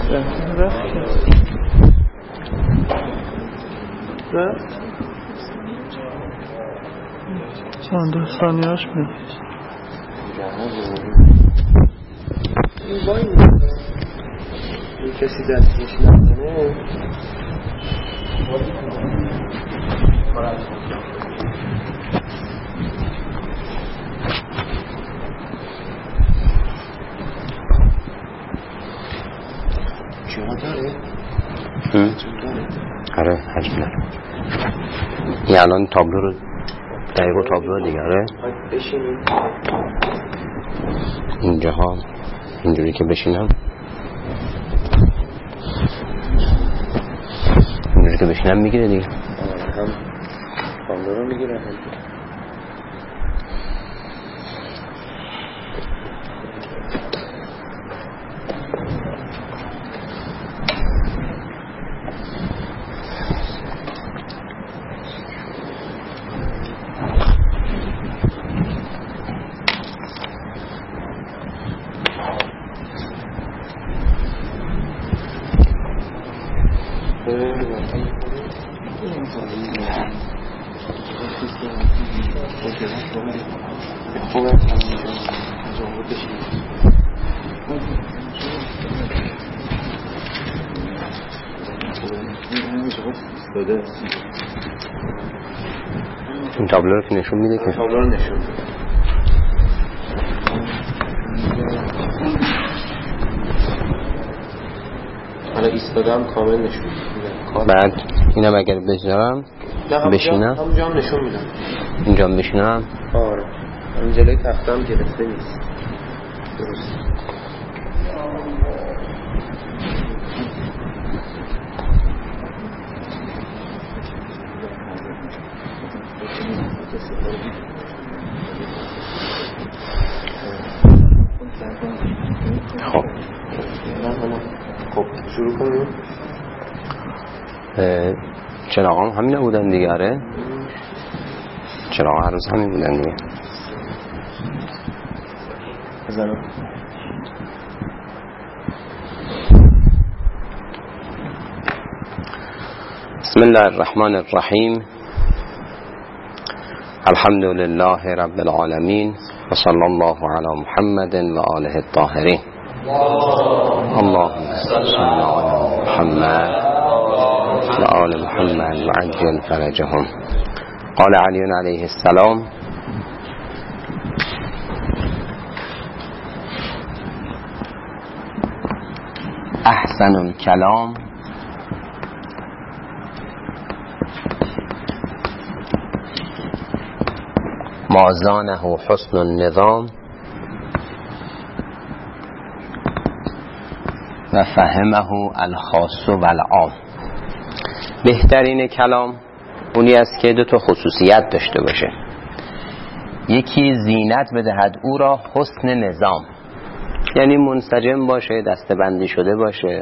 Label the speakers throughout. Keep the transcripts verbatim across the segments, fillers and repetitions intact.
Speaker 1: رفت چند دو ثانیهاش میاد.
Speaker 2: این کسی دستش نزنه جا داره؟
Speaker 3: آره حجم داره. این الان تابلو رو دقیقا تابلو دیگه. آره
Speaker 2: بشینیم
Speaker 3: اینجاها اینجوری که بشینم اینجوری که بشینم میگیره دیگه.
Speaker 2: هم تابلو رو میگیره هم
Speaker 3: این تابلو رو که نشون میده که
Speaker 2: تابلو رو نشون میده. حالا ایستادم کامل نشون میده.
Speaker 3: بعد اینم اگر بذارم بشینم
Speaker 2: همونجا هم نشون میدم.
Speaker 3: اینجا هم بشینم.
Speaker 2: آره این جلوی تختم گرفته نیست. درست.
Speaker 3: خب
Speaker 2: خب شروع کنیم.
Speaker 3: چراغ هم همین بودن دیگه. آره چراغ هر روز همین بودن دیگه.
Speaker 2: بزنم
Speaker 3: بسم الله الرحمن الرحیم. الحمد لله رب العالمین و صلی الله علی محمد و آله الطاهرین. اللهم صل علی محمد و آل محمد و عجل فرجهم. قال علی علیه السلام احسن الکلام ما زانه حسن النظام و فهمه الخاص و العام. بهترین کلام اونی است که دو تا خصوصیت داشته باشه. یکی زینت بدهد او را حسن نظام، یعنی منسجم باشه، دسته‌بندی شده باشه.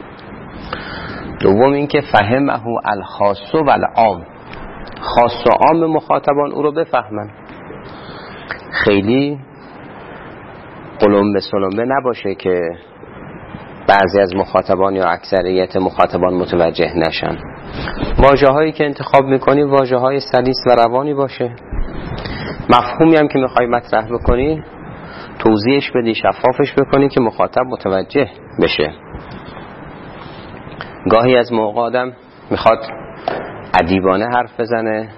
Speaker 3: دوم اینکه فهمه الخاص و العام، خاص و عام مخاطبان او رو بفهمن. خیلی قلمبه سلمبه نباشه که بعضی از مخاطبان یا اکثریت مخاطبان متوجه نشن. واژه هایی که انتخاب میکنی واژه های سلیس و روانی باشه. مفهومی هم که میخوای مطرح بکنی توضیحش بدی، شفافش بکنی که مخاطب متوجه بشه. گاهی از موقع آدم میخواد ادیبانه حرف بزنه،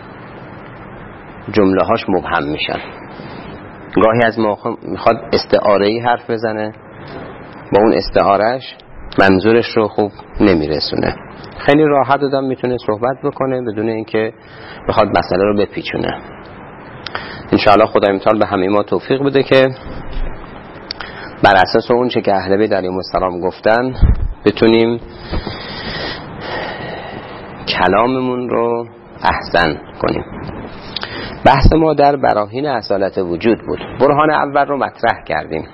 Speaker 3: جمله هاش مبهم میشن. گاهی از موقع میخواد استعاره‌ای حرف بزنه، با اون استعارهش منظورش رو خوب نمیرسونه. خیلی راحت آدم میتونه صحبت بکنه بدون اینکه بخواد مسئله رو بپیچونه. انشاءالله خدای متعال به همه ما توفیق بده که بر اساس اون چه که اهل بیت علیهم السلام گفتن بتونیم کلاممون رو احسن کنیم. بحث ما در براهین اصالت وجود بود. برهان اول رو مطرح کردیم.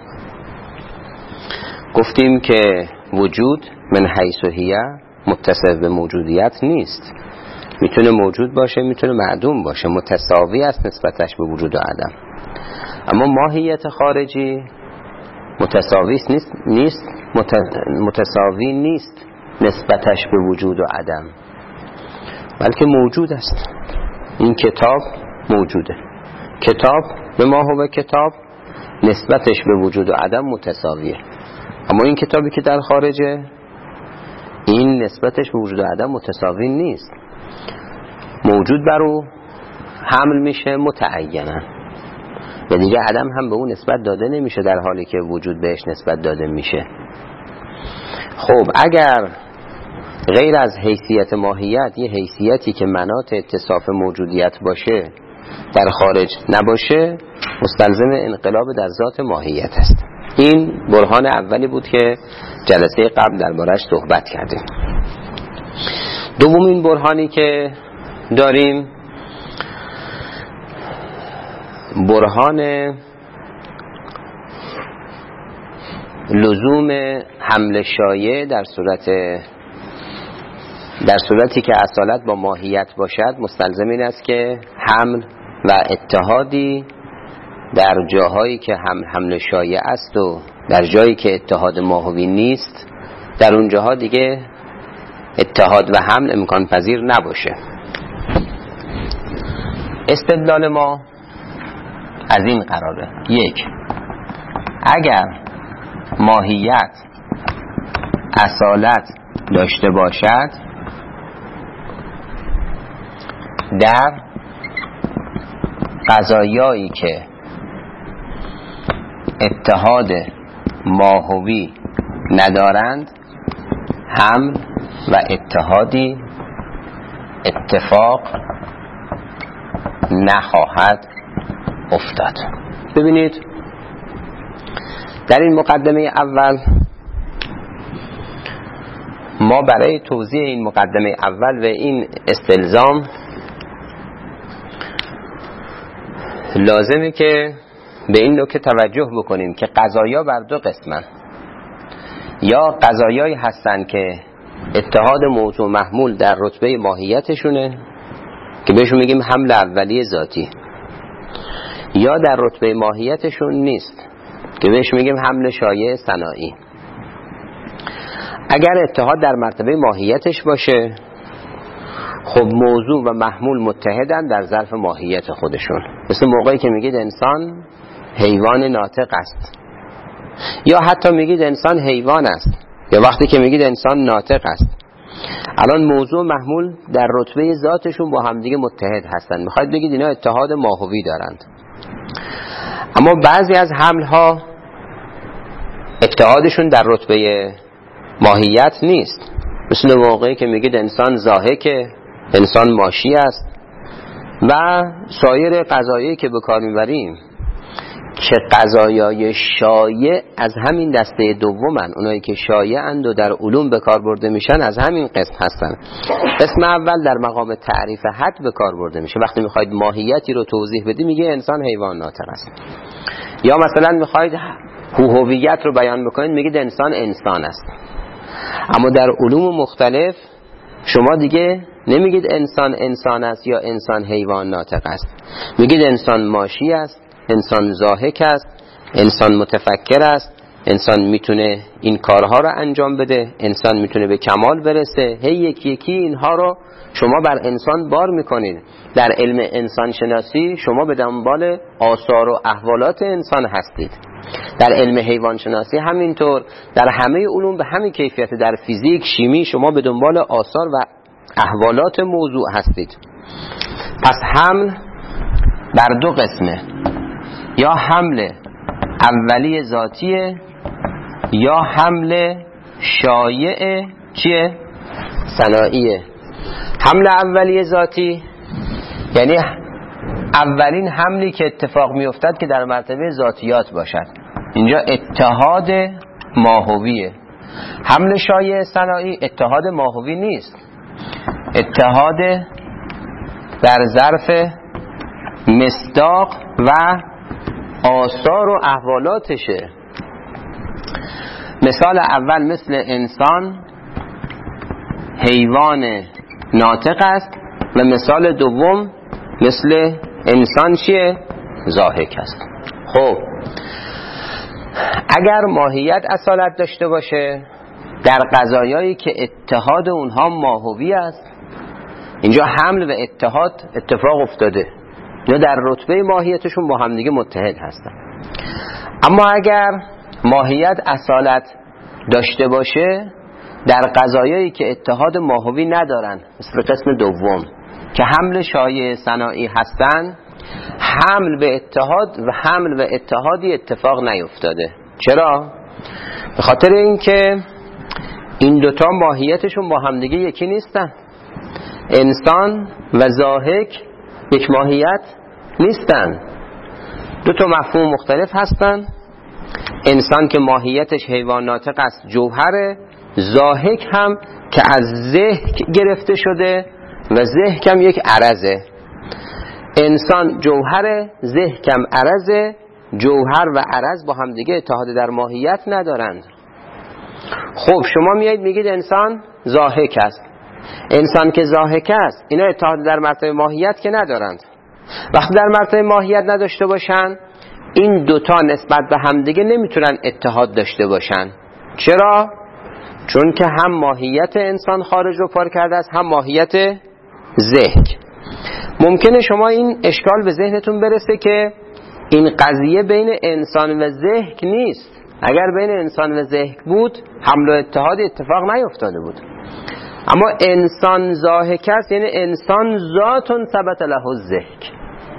Speaker 3: گفتیم که وجود من حیث هی متصف به موجودیت نیست. میتونه موجود باشه، میتونه معدوم باشه، متساوی است نسبتش به وجود و عدم. اما ماهیت خارجی متساوی نیست نیست متساوی نیست نسبتش به وجود و عدم، بلکه موجود است. این کتاب موجوده، کتاب به ما هو کتاب نسبتش به وجود و عدم متساویه. اما این کتابی که در خارجه، این نسبتش به وجود و عدم متساوی نیست. موجود بر او حمل میشه متعیناً و دیگه عدم هم به اون نسبت داده نمیشه در حالی که وجود بهش نسبت داده میشه. خب اگر غیر از حیثیت ماهیت یه حیثیتی که مناط اتصاف موجودیت باشه در خارج نباشه، مستلزم انقلاب در ذات ماهیت است. این برهان اولی بود که جلسه قبل دربارش صحبت کردیم. دومین برهانی که داریم برهان لزوم حمل شایع در صورت در صورتی که اصالت با ماهیت باشد، مستلزم این است که حمل و اتحادی در جاهایی که هم حمل شایع است و در جایی که اتحاد ماهوی نیست، در اون جاها دیگه اتحاد و حمل امکان پذیر نباشه. استدلال ما از این قراره: یک، اگر ماهیت اصالت داشته باشد، در قضایایی که اتحاد ماهوی ندارند، حمل و اتحادی اتفاق نخواهد افتاد. ببینید در این مقدمه اول ما برای توضیح این مقدمه اول و این استلزام لازمه که به این نکته توجه بکنیم که قضایا بر دو قسمن. یا قضایایی هستن که اتحاد موضوع محمول در رتبه ماهیتشونه که بهشون میگیم حمل اولیه ذاتی، یا در رتبه ماهیتشون نیست که بهش میگیم حمل شایع صناعی. اگر اتحاد در مرتبه ماهیتش باشه، خب موضوع و محمول متحدن در ظرف ماهیت خودشون. مثل موقعی که میگید انسان حیوان ناطق است، یا حتی میگید انسان حیوان است، یا وقتی که میگید انسان ناطق است. الان موضوع محمول در رتبه ذاتشون با همدیگه متحد هستن، میخواید بگید اینا اتحاد ماهوی دارند. اما بعضی از حملها اتحادشون در رتبه ماهیت نیست، مثل موقعی که میگید انسان ضاحکه، انسان ماشی است و سایر قضایایی که به کار میبریم که قضایای شایع از همین دسته دومن. اونایی که شایعند و در علوم به کار برده میشن از همین قسم هستن. قسم اول در مقام تعریف حد به کار برده میشه. وقتی میخواید ماهیتی رو توضیح بدی میگه انسان حیوان ناطق است، یا مثلا میخواید هویت رو بیان بکنید میگید انسان انسان است. اما در علوم مختلف شما دیگه نمیگید انسان انسان است یا انسان حیوان ناطق است، میگید انسان ماشی است، انسان ضاحک است، انسان متفکر است، انسان میتونه این کارها رو انجام بده، انسان میتونه به کمال برسه. هی یکی یکی اینها رو شما بر انسان بار میکنید. در علم انسان شناسی شما به دنبال آثار و احوالات انسان هستید، در علم حیوان شناسی همینطور، در همه علوم به همین کیفیت. در فیزیک، شیمی شما به دنبال آثار و احوالات موضوع هستید. پس حمل بر دو قسمه: یا حمل اولیه ذاتیه یا حمل شایع چیه؟ صناعیه. حمل اولیه ذاتی یعنی اولین حملی که اتفاق می افتد که در مرتبه ذاتیات باشد، اینجا اتحاد ماهویه. حمل شایع صناعی اتحاد ماهوی نیست، اتحاد در ظرف مصداق و آثار و احوالاتشه. مثال اول مثل انسان حیوان ناطق است و مثال دوم مثل انسان چیه؟ ضاحک است. خب اگر ماهیت اصالت داشته باشه در قضایایی که اتحاد اونها ماهوی است، اینجا حمل و اتحاد اتفاق افتاده یا در رتبه ماهیتشون با همدیگه متحد هستن. اما اگر ماهیت اصالت داشته باشه در قضایایی که اتحاد ماهوی ندارن، مثل قسم دوم که حمل شایع صناعی هستن، حمل به اتحاد و حمل به اتحادی اتفاق نیفتاده. چرا؟ به خاطر اینکه این دوتا ماهیتشون با همدیگه یکی نیستن. انسان و ضاحک یک ماهیت نیستن، دو تا مفهوم مختلف هستن. انسان که ماهیتش حیوان ناطق است جوهره، ضاحک هم که از ضحک گرفته شده و ضحک هم یک عرضه. انسان جوهره، ضحک هم عرضه. جوهر و عرض با هم دیگه اتحاد در ماهیت ندارند. خب شما میایید میگید انسان ضاحک است. انسان که ضاحک است اینا اتحاد در مرتبه ماهیت که ندارند. وقتی در مرتبه ماهیت نداشته باشن، این دوتا نسبت به همدیگه نمیتونن اتحاد داشته باشن. چرا؟ چون که هم ماهیت انسان خارج رو پار کرده است، هم ماهیت ضحک. ممکنه شما این اشکال به ذهنتون برسه که این قضیه بین انسان و ضحک نیست. اگر بین انسان و ضحک بود حمل و اتحاد اتفاق نیفتاده بود. اما انسان ضاحک است، یعنی انسان ذاتون ثبت له الضحک.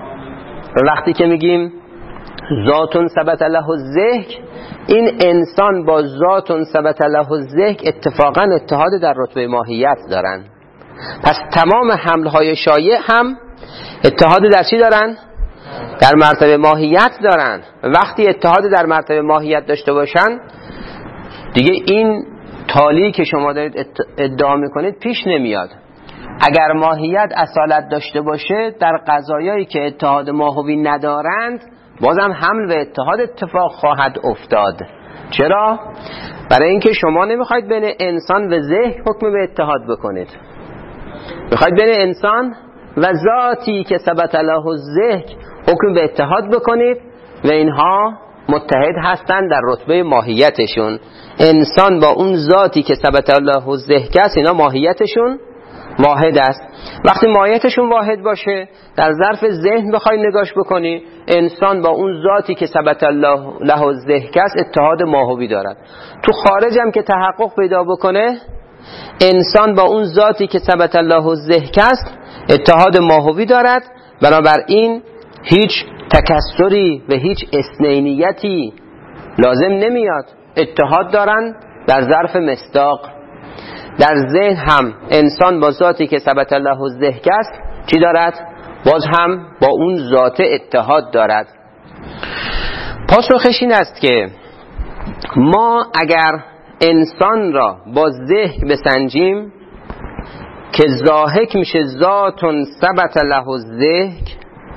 Speaker 3: وقتی که میگیم ذاتون ثبت له الضحک، این انسان با ذاتون ثبت له الضحک اتفاقا اتحاد در رتبه ماهیت دارن. پس تمام حملهای شایع هم اتحاد در چی دارن؟ در مرتبه ماهیت دارن. وقتی اتحاد در مرتبه ماهیت داشته باشن دیگه این تالی که شما دارید ادعا میکنید پیش نمیاد. اگر ماهیت اصالت داشته باشه در قضایایی که اتحاد ماهوی ندارند بازم حمل و اتحاد اتفاق خواهد افتاد. چرا؟ برای اینکه شما نمیخواید بین انسان و ضحک حکم به اتحاد بکنید، میخواید بین انسان و ذاتی که ثبت له الضحک حکم به اتحاد بکنید و اینها متحد هستند در رتبه ماهیتشون. انسان با اون ذاتی که ثبت له الضحک است اینا ماهیتشون واحد است. وقتی ماهیتشون واحد باشه در ظرف ذهن بخوای نگاش بکنی، انسان با اون ذاتی که ثبت له الضحک است اتحاد ماهوی دارد. تو خارج هم که تحقق پیدا بکنه انسان با اون ذاتی که ثبت له الضحک است اتحاد ماهوی دارد. بنابراین هیچ تکسری و هیچ اثنینیتی لازم نمیاد، اتحاد دارن در ظرف مصداق. در ذهن هم انسان با ذاتی که ثبت له الضحک است چی دارد؟ باز هم با اون ذات اتحاد دارد. پاسخش این است که ما اگر انسان را با ذهن بسنجیم که ضاحک میشه ذاتون ثبت له الضحک،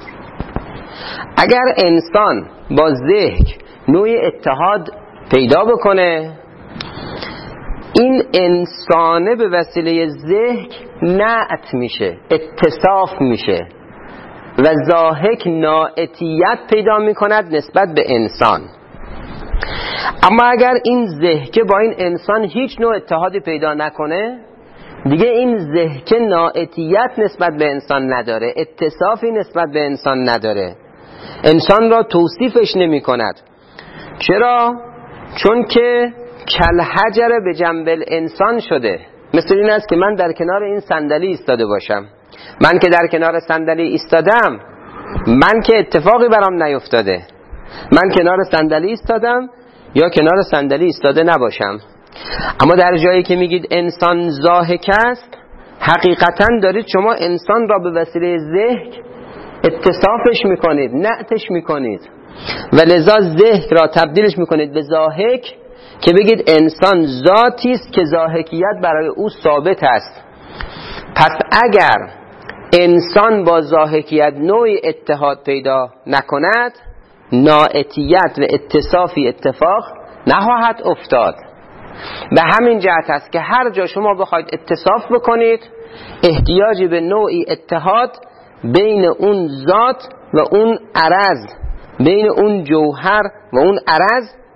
Speaker 3: اگر انسان با ذهن نوعی اتحاد پیدا بکنه، این انسانه به وسیله ذهن نعت میشه، اتصاف میشه و ضاحک ناعتیت پیدا میکند نسبت به انسان. اما اگر این ذهن با این انسان هیچ نوع اتحادی پیدا نکنه، دیگه این ذهن ناعتیت نسبت به انسان نداره، اتصافی نسبت به انسان نداره، انسان را توصیفش نمی کند. چرا؟ چون که کالحجر به جنب الانسان شده. مثل این است که من در کنار این صندلی ایستاده باشم، من که در کنار صندلی ایستادم، من که اتفاقی برام نیفتاده، من کنار صندلی ایستادم یا کنار صندلی ایستاده نباشم. اما در جایی که میگید انسان ضاحک است، حقیقتا دارید شما انسان را به وسیله ذهن اتصافش میکنید، نعتش میکنید و لذا ذهن را تبدیلش میکنید به ضاحک که بگید انسان ذاتی است که ضاحکیت برای او ثابت است. پس اگر انسان با ضاحکیت نوعی اتحاد پیدا نکند، ناعتیت و اتصافی اتفاق نخواهد افتاد. به همین جهت است که هر جا شما بخواید اتصاف بکنید احتیاجی به نوعی اتحاد بین اون ذات و اون عرض، بین اون جوهر و اون عرض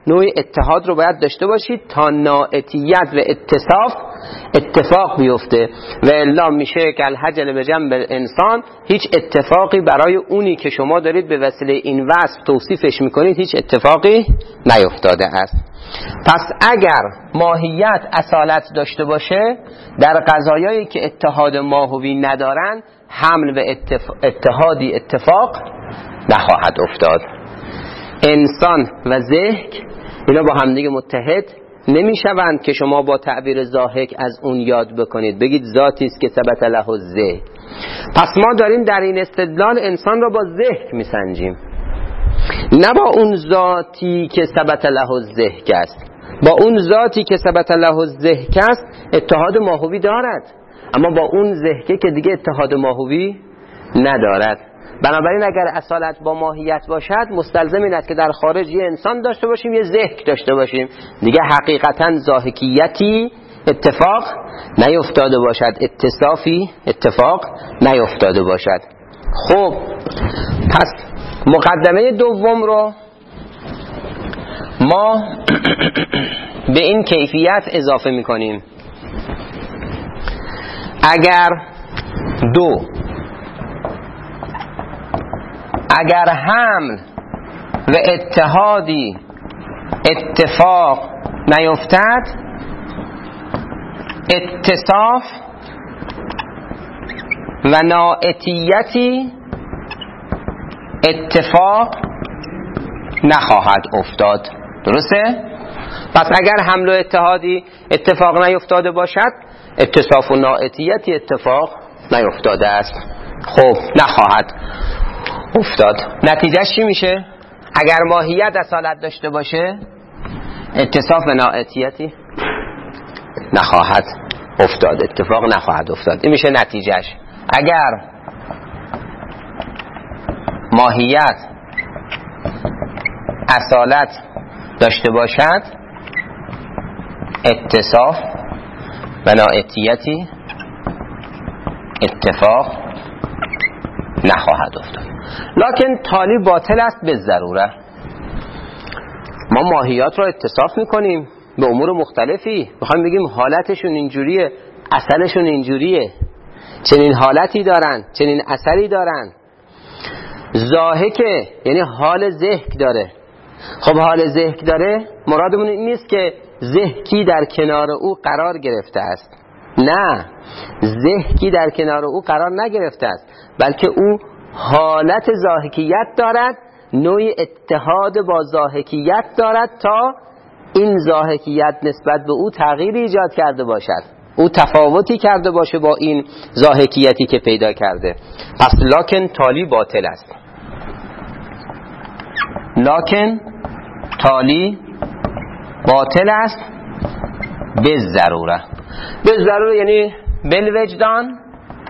Speaker 3: نوع اتحاد رو باید داشته باشید تا نااتیت و اتصاف اتفاق بیفته و الا میشه که الحجل به جنب انسان، هیچ اتفاقی برای اونی که شما دارید به وسیله این وصف توصیفش میکنید هیچ اتفاقی نیفتاده است. پس اگر ماهیت اصالت داشته باشه در قضایایی که اتحاد ماهوی ندارن، حمل و اتف... اتحادی اتفاق نخواهد افتاد. انسان و ذهک اینا با همدیگه متحد نمیشوند که شما با تعبیر ضاحک از اون یاد بکنید بگید ذاتی است که ثبت له الذهک. پس ما داریم در این استدلال انسان را با ذهک میسنجیم، نه با اون ذاتی که ثبت له الذهک است. با اون ذاتی که ثبت له الذهک است اتحاد ماهوی دارد، اما با اون ذهکه که دیگه اتحاد ماهوی ندارد. بنابراین اگر اصالت با ماهیت باشد مستلزم این است که در خارج یه انسان داشته باشیم یه ذهک داشته باشیم، دیگه حقیقتا ضاحکیتی اتفاق نیفتاده باشد، اتصافی اتفاق نیفتاده باشد. خب پس مقدمه دوم رو ما به این کیفیت اضافه میکنیم: اگر دو اگر حمل و اتحادی اتفاق نیفتد، اتصاف و نااتیتی اتفاق نخواهد افتاد. درسته؟ پس اگر حمل و اتحادی اتفاق نیفتاده باشد، اتصاف و نااتیتی اتفاق نیفتاده است. خب نخواهد افتاد. نتیجهش چی میشه؟ اگر ماهیت اصالت داشته باشه اتصاف و نااتیتی نخواهد افتاد، اتفاق نخواهد افتاد. این میشه نتیجهش. اگر ماهیت اصالت داشته باشد اتصاف و نااتیتی اتفاق نخواهد افتاد. لکن تالی باطل است به ضروره. ما ماهیات را اتصاف میکنیم به امور مختلفی، میخوایم بگیم حالتشون اینجوریه، اصلشون اینجوریه، چنین حالتی دارن، چنین اثری دارن. ضاحکه یعنی حال ذهک داره. خب حال ذهک داره مرادمون این نیست که ذهکی در کنار او قرار گرفته است، نه، ذهکی در کنار او قرار نگرفته است، بلکه او حالت ضاحکیت دارد، نوع اتحاد با ضاحکیت دارد تا این ضاحکیت نسبت به او تغییری ایجاد کرده باشد، او تفاوتی کرده باشه با این ضاحکیتی که پیدا کرده. پس لکن تالی باطل است. لکن تالی باطل است به ضروره. به ضروره یعنی بالوجدان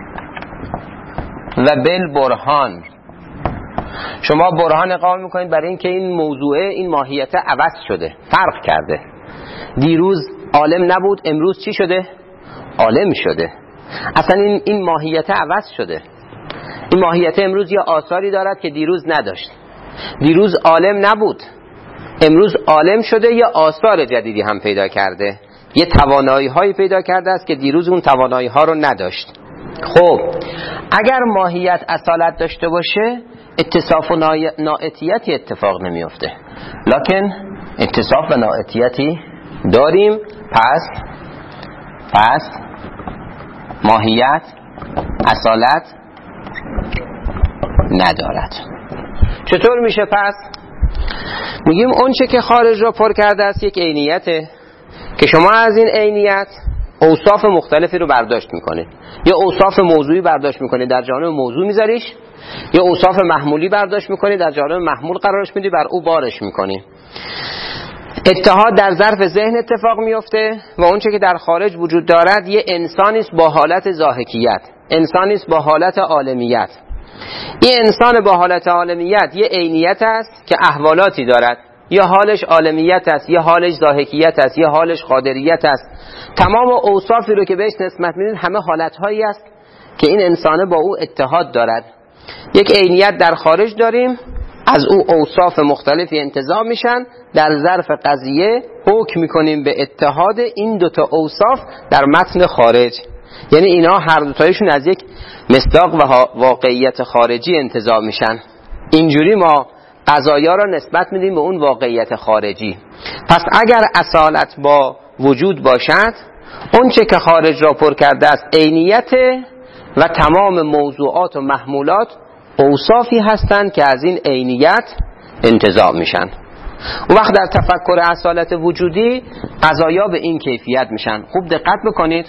Speaker 3: و بالبرهان. شما برهان اقامه میکنید برای اینکه این موضوع، این ماهیت عوض شده، فرق کرده. دیروز عالم نبود، امروز چی شده؟ عالم شده. اصلا این این ماهیت عوض شده. این ماهیت امروز یه آثاری دارد که دیروز نداشت. دیروز عالم نبود، امروز عالم شده، یه آثار جدیدی هم پیدا کرده، یه توانایی هایی پیدا کرده است که دیروز اون توانایی ها رو نداشت. خب اگر ماهیت اصالت داشته باشه اتصاف و نااتیتی اتفاق نمیفته، لکن اتصاف و نااتیتی داریم. پس پس ماهیت اصالت ندارد. چطور میشه پس؟ میگیم اون چه که خارج را پر کرده است یک عینیته که شما از این عینیت اوصاف مختلفی رو برداشت میکنید. یه اوصاف موضوعی برداشت میکنید در جانب موضوع میذاریش، یه اوصاف محمولی برداشت میکنید در جانب محمول قرارش میدی، بر او بارش میکنی. اتحاد در ظرف ذهن اتفاق میفته و اون چه که در خارج وجود دارد یه انسانی است با حالت ضاحکیت، انسانی است با حالت عالمیت. این انسان با حالت عالمیت یه عینیت است که احوالاتی دارد، یه حالش عالمیت است، یه حالش ضاحکیت است، یه حالش قادریت است. تمام اوصافی رو که بهش نسبت میدید همه حالتهایی است که این انسان با او اتحاد دارد. یک عینیت در خارج داریم، از او اوصاف مختلفی انتزاع میشن، در ظرف قضیه حکم میکنیم به اتحاد این دوتا اوصاف در متن خارج. یعنی اینا هر دوتایشون از یک مصداق و واقعیت خارجی انتزاع میشن. اینجوری ما قضایا را نسبت میدیم به اون واقعیت خارجی. پس اگر اصالت با وجود باشد، اون چه که خارج را پر کرده است عینیت و تمام موضوعات و محمولات اوصافی هستند که از این عینیت انتزاع میشن. و وقت در تفکر اصالت وجودی قضایا به این کیفیت میشن. خوب دقت بکنید.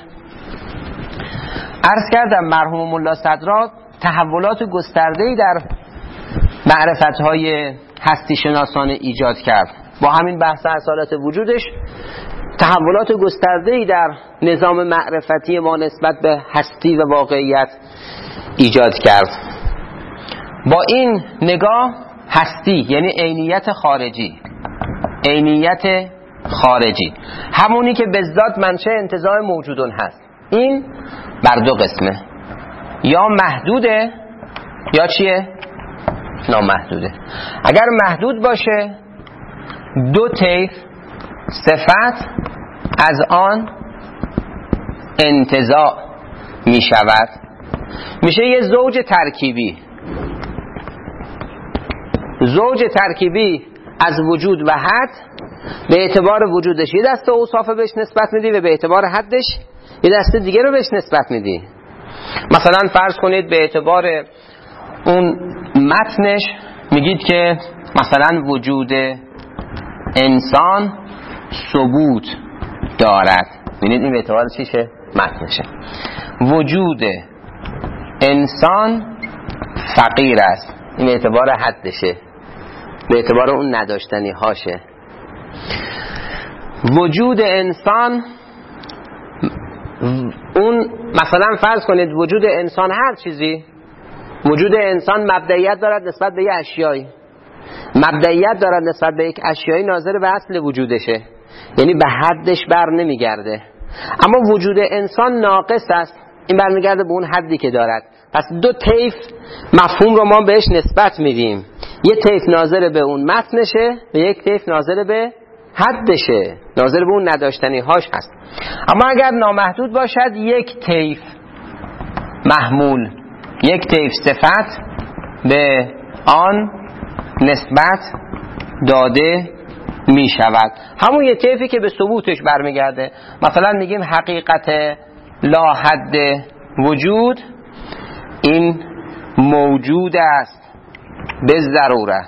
Speaker 3: عرض کردم مرحوم ملا صدرا تحولات گسترده‌ای در معرفت‌های هستی شناسانه ایجاد کرد. با همین بحث اصالت وجودش تحولات گسترده‌ای در نظام معرفتی ما نسبت به هستی و واقعیت ایجاد کرد. با این نگاه هستی یعنی عینیت خارجی، عینیت خارجی همونی که به ذات منشأ انتزاع موجودون هست، این بر دو قسمه، یا محدوده یا چیه؟ نامحدوده. اگر محدود باشه دو طیف صفت از آن انتزاع می شود، میشه یه زوج ترکیبی. زوج ترکیبی از وجود و حد به اعتبار وجودش یه دسته اوصاف بهش نسبت میدی و به اعتبار حدش یه دسته دیگه رو بهش نسبت میدی. مثلا فرض کنید به اعتبار اون متنش میگید که مثلا وجود انسان ثبوت دارد. ببینید این به اعتبار چیشه؟ متنشه. وجود انسان فقیر است، این به اعتبار حدشه، به اعتبار اون نداشتنی هاشه. وجود انسان، اون مثلا فرض کنید وجود انسان هر چیزی، وجود انسان مبدئیت دارد نسبت به یک اشیایی، مبدئیت دارد نسبت به یک اشیایی ناظر به اصل وجودشه، یعنی به حدش بر نمیگرده. اما وجود انسان ناقص است، این برمیگرده به اون حدی که دارد. پس دو طیف مفهوم رو ما بهش نسبت میدیم، یک طیف ناظر به اون متنشه و یک طیف ناظر به حدشه، ناظر به اون نداشتنی هاش هست. اما اگر نامحدود باشد یک طیف محمول، یک طیف صفت به آن نسبت داده می شود، همون یک طیفی که به ثبوتش برمیگرده. مثلا میگیم حقیقت لا حد وجود این موجود است به ضروره،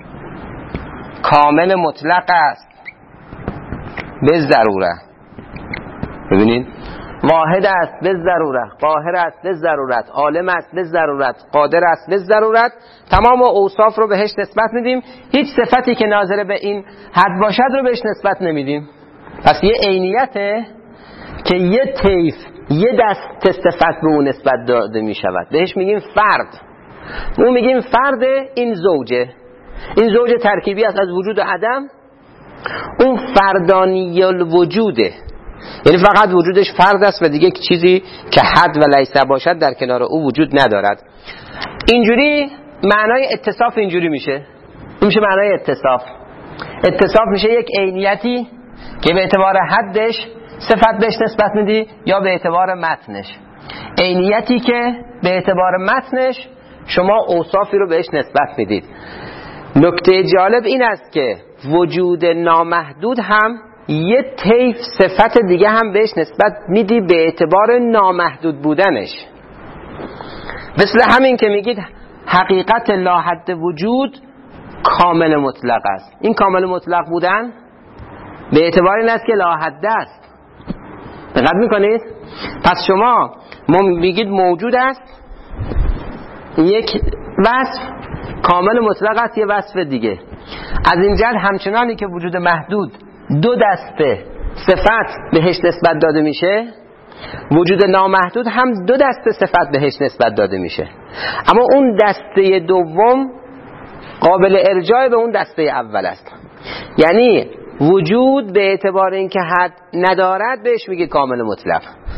Speaker 3: کامل مطلق است به ضروره. ببینید واحد است به ضرورت، قاهر است به ضرورت، عالم است به ضرورت، قادر است به ضرورت. تمام اوصاف رو بهش نسبت میدیم، هیچ صفتی که ناظر به این حد باشد رو بهش نسبت نمیدیم. پس یه عینیته که یه طیف یه دست صفت به اون نسبت داده میشود، بهش میگیم فرد. اون میگیم فرد این زوجه، این زوج ترکیبی است از وجود و عدم. اون فردانی الوجوده، یعنی فقط وجودش فرد است و دیگه چیزی که حد و لیسه باشد در کنار او وجود ندارد. اینجوری معنای اتصاف اینجوری میشه. این میشه معنای اتصاف. اتصاف میشه یک عینیتی که به اعتبار حدش صفت بهش نسبت میدی یا به اعتبار متنش. عینیتی که به اعتبار متنش شما اوصافی رو بهش نسبت میدید. نکته جالب این است که وجود نامحدود هم یه طیف صفت دیگه هم بهش نسبت میدی به اعتبار نامحدود بودنش. مثل همین که میگید حقیقت لا حد وجود کامل مطلق است. این کامل مطلق بودن به اعتبار این است که لا حد است. دقت میکنید؟ پس شما میگید موجود است، یک وصف کامل مطلق است، یه وصف دیگه. از این جهت همچنانی که وجود محدود دو دسته صفت بهش نسبت داده میشه، وجود نامحدود هم دو دسته صفت بهش نسبت داده میشه. اما اون دسته دوم قابل ارجاع به اون دسته اول است. یعنی وجود به اعتبار اینکه حد ندارد بهش میگه کامل مطلق،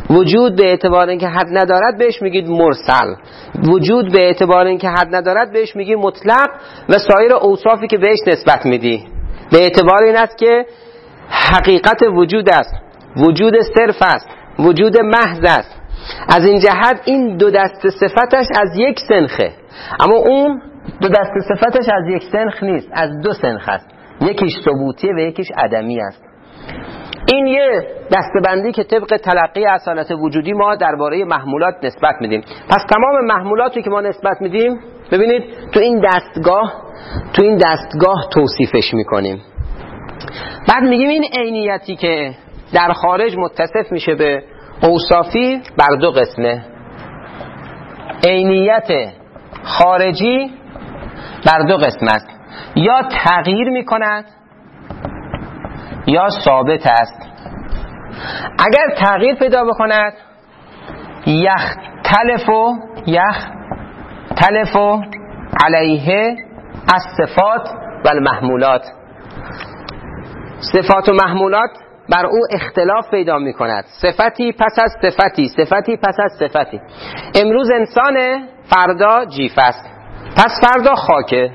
Speaker 3: وجود به اعتبار اینکه حد ندارد بهش میگید مرسل. وجود به اعتبار اینکه حد ندارد بهش میگی مطلق. و سایر اوصافی که بهش نسبت میدی به اعتبار این است که حقیقت وجود است، وجود صرف است، وجود محض است. از این جهت این دو دست صفتش از یک سنخه، اما اون دو دست صفتش از یک سنخ نیست، از دو سنخ است. یکیش ثبوتیه و یکیش عدمی است. این یه دستبندی که طبق تلقی اصالت وجودی ما درباره محمولات نسبت میدیم. پس تمام محمولاتی که ما نسبت میدیم ببینید تو این دستگاه تو این دستگاه توصیفش میکنیم. بعد میگیم این عینیتی که در خارج متصف میشه به اوصافی بر دو قسمه. عینیت خارجی بر دو قسم است، یا تغییر میکند یا ثابت است. اگر تغییر پیدا بکند یختلف و یختلف علیه الصفات و المحمولات. صفات و محمولات بر او اختلاف پیدا می کند. صفتی پس از صفتی، صفتی پس از صفتی. امروز انسانه، فردا جیف است، پس فردا خاکه.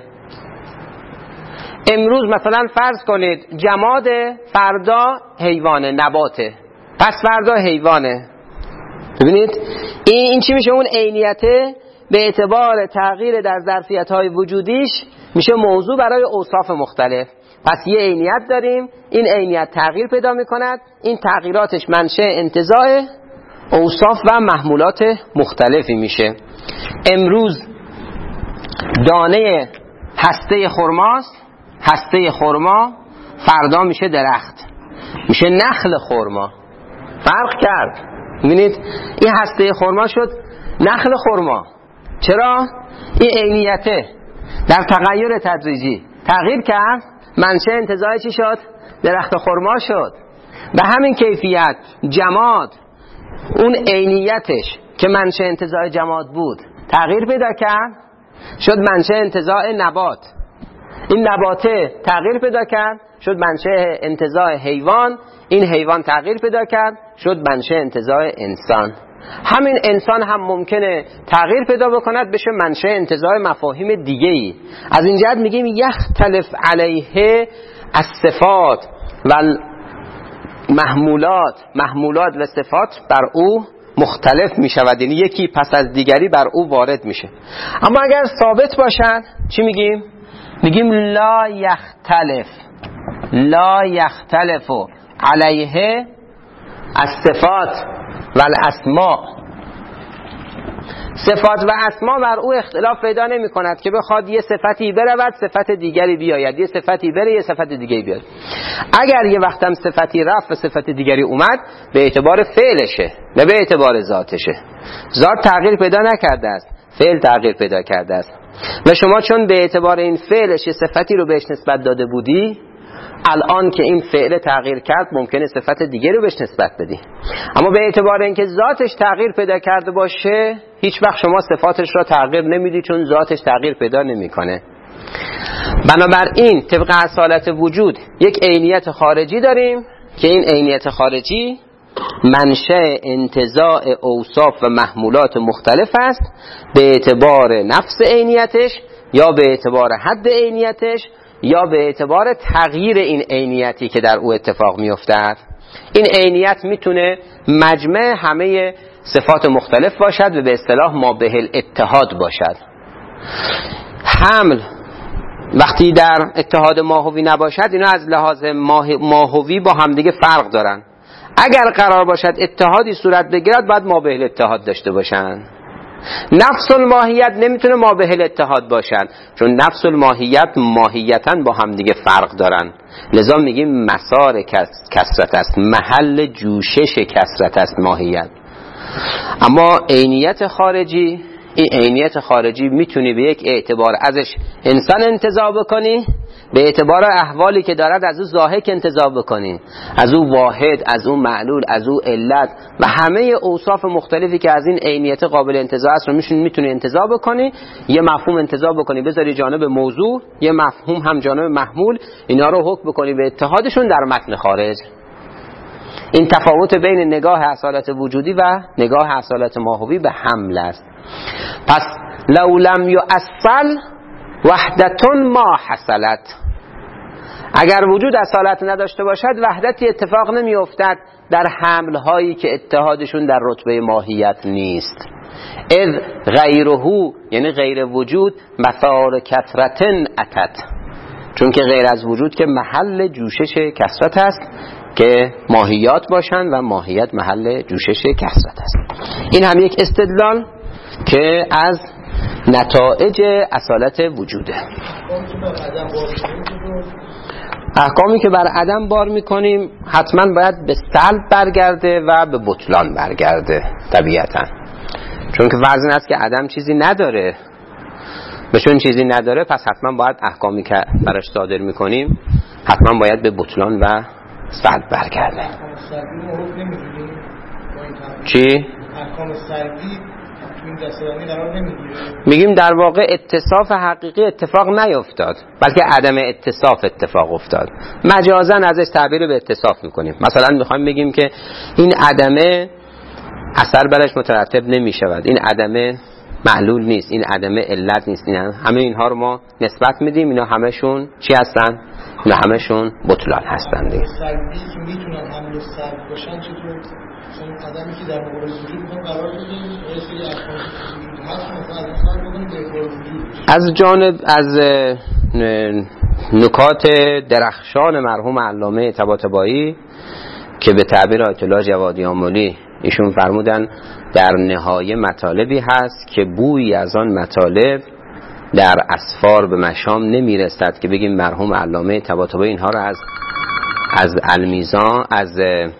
Speaker 3: امروز مثلا فرض کنید جماد، فردا حیوانه، نباته، پس فردا حیوانه. ببینید این, این چی میشه؟ اون عینیته به اعتبار تغییر در ظرفیت‌های وجودیش میشه موضوع برای اوصاف مختلف. پس یه عینیت داریم، این عینیت تغییر پیدا میکند، این تغییراتش منشأ انتزاع اوصاف و محمولات مختلفی میشه. امروز دانه هسته خرماست، هسته خرما فردا میشه درخت، میشه نخل خرما. فرق کرد. ببینید این هسته خرما شد نخل خرما. چرا؟ این عینیته در تغییر تدریجی تغییر کرد، منشأ انتزاع چی شد؟ درخت خرما شد. به همین کیفیت جماد، اون عینیتش که منشأ انتزاع جماد بود تغییر پیدا کرد، شد منشأ انتزاع نبات. این نباته تغییر پیدا کرد، شد منشأ انتزاع حیوان. این حیوان تغییر پیدا کرد، شد منشأ انتزاع انسان. همین انسان هم ممکنه تغییر پیدا بکند، بشه منشأ انتزاع مفاهیم دیگه‌ای. از این جهت میگیم یختلف علیه الصفات و محمولات، محمولات و صفات بر او مختلف میشود، یعنی یکی پس از دیگری بر او وارد میشه. اما اگر ثابت باشد چی میگیم؟ میگیم لا یختلف، لا یختلف علیه الصفات و الاسماء. صفات و اسما بر او اختلاف پیدا نمی کند که بخواد یه صفتی برود صفت دیگری بیاید، یه صفتی بره یه صفت دیگری بیاد. اگر یه وقتم صفتی رفت و صفت دیگری اومد به اعتبار فعلشه نه به اعتبار ذاتشه. ذات تغییر پیدا نکرده است، فعل تغییر پیدا کرده است. و شما چون به اعتبار این فعلش یه صفتی رو بهش نسبت داده بودی، الان که این فعل تغییر کرد ممکنه صفت دیگری رو بهش نسبت بدی. اما به اعتبار اینکه ذاتش تغییر پیدا کرده باشه هیچ وقت شما صفاتش را تغییر نمیدی، چون ذاتش تغییر پیدا نمیکنه. بنابراین طبق اصالت وجود یک عینیت خارجی داریم که این عینیت خارجی منشأ انتزاع اوصاف و محمولات مختلف است به اعتبار نفس عینیتش یا به اعتبار حد عینیتش یا به اعتبار تغییر این عینیتی که در او اتفاق میافتد. این عینیت میتونه مجمع همه صفات مختلف باشد و به اصطلاح ما به الاتحاد باشد. حمل وقتی در اتحاد ماهوی نباشد، اینا از لحاظ ماه... ماهوی با همدیگه فرق دارن. اگر قرار باشد اتحادی صورت بگیرد باید ما به الاتحاد داشته باشن. نفس الماهیت نمیتونه ما به الاتحاد باشن، چون نفس الماهیت ماهیتاً با هم دیگه فرق دارن. لذا میگیم مسار کثرت است، محل جوشش کثرت است ماهیت. اما عینیت خارجی، این عینیت خارجی میتونی به یک اعتبار ازش انسان انتزاع بکنی، به اعتبار احوالی که دارد از او ضاحک انتزاع بکنی، از او واحد، از او معلول، از او علت و همه اوصاف مختلفی که از این عینیت قابل انتزاع است رو میتونی انتزاع بکنی. یه مفهوم انتزاع بکنی بذاری جانب موضوع، یه مفهوم هم جانب محمول، اینا رو حکم بکنی به اتحادشون در متن خارج. این تفاوت بین نگاه اصالت وجودی و نگاه اصالت ماهوی به حمل است. پس لو لم یؤصل وحدتون ما حصلت، اگر وجود اصالت نداشته باشد وحدتی اتفاق نمی افتد در حمل هایی که اتحادشون در رتبه ماهیت نیست. اذ غیره، یعنی غیر وجود، مثار کثرتن اتت، چون که غیر از وجود که محل جوشش کثرت است که ماهیات باشند و ماهیت محل جوشش کثرت است. این هم یک استدلال که از نتایج اصالت وجوده. احکامی که بر عدم بار میکنیم حتما باید به سلب برگرده و به بطلان برگرده طبیعتا، چون که فرض این است که عدم چیزی نداره، به چون چیزی نداره پس حتما باید احکامی که براش صادر میکنیم حتما باید به بطلان و سلب برگرده. چی؟
Speaker 1: احکام سلبی این دسته‌بندی قرار نمیگیره.
Speaker 3: میگیم در واقع اتصاف حقیقی اتفاق نیفتاد، بلکه عدم اتصاف اتفاق افتاد. مجازاً ازش تعبیر به اتصاف میکنیم. مثلا میخوایم بگیم که این عدمه اثر برش مترتب نمیشود، این عدمه معلول نیست، این عدمه علت نیست، این همه اینها رو ما نسبت میدیم. اینا همشون چی هستن؟ اینا همشون بطلان هستن دیگه.
Speaker 1: سلبی که میتونن حمل و سلب باشن چطور؟ مثلا عدمی که در مقابل وجود ما قرار بدیم یه سری احکام وجود هست مثلا از سلب بدیم در مقابل وجود.
Speaker 3: از جانب از نکات درخشان مرحوم علامه طباطبایی که به تعبیر آیت الله جوادی آملی ایشون فرمودن در نهایه مطالبی هست که بویی از آن مطالب در اسفار به مشام نمیرسد که بگیم مرحوم علامه طباطبایی اینها رو از از المیزان از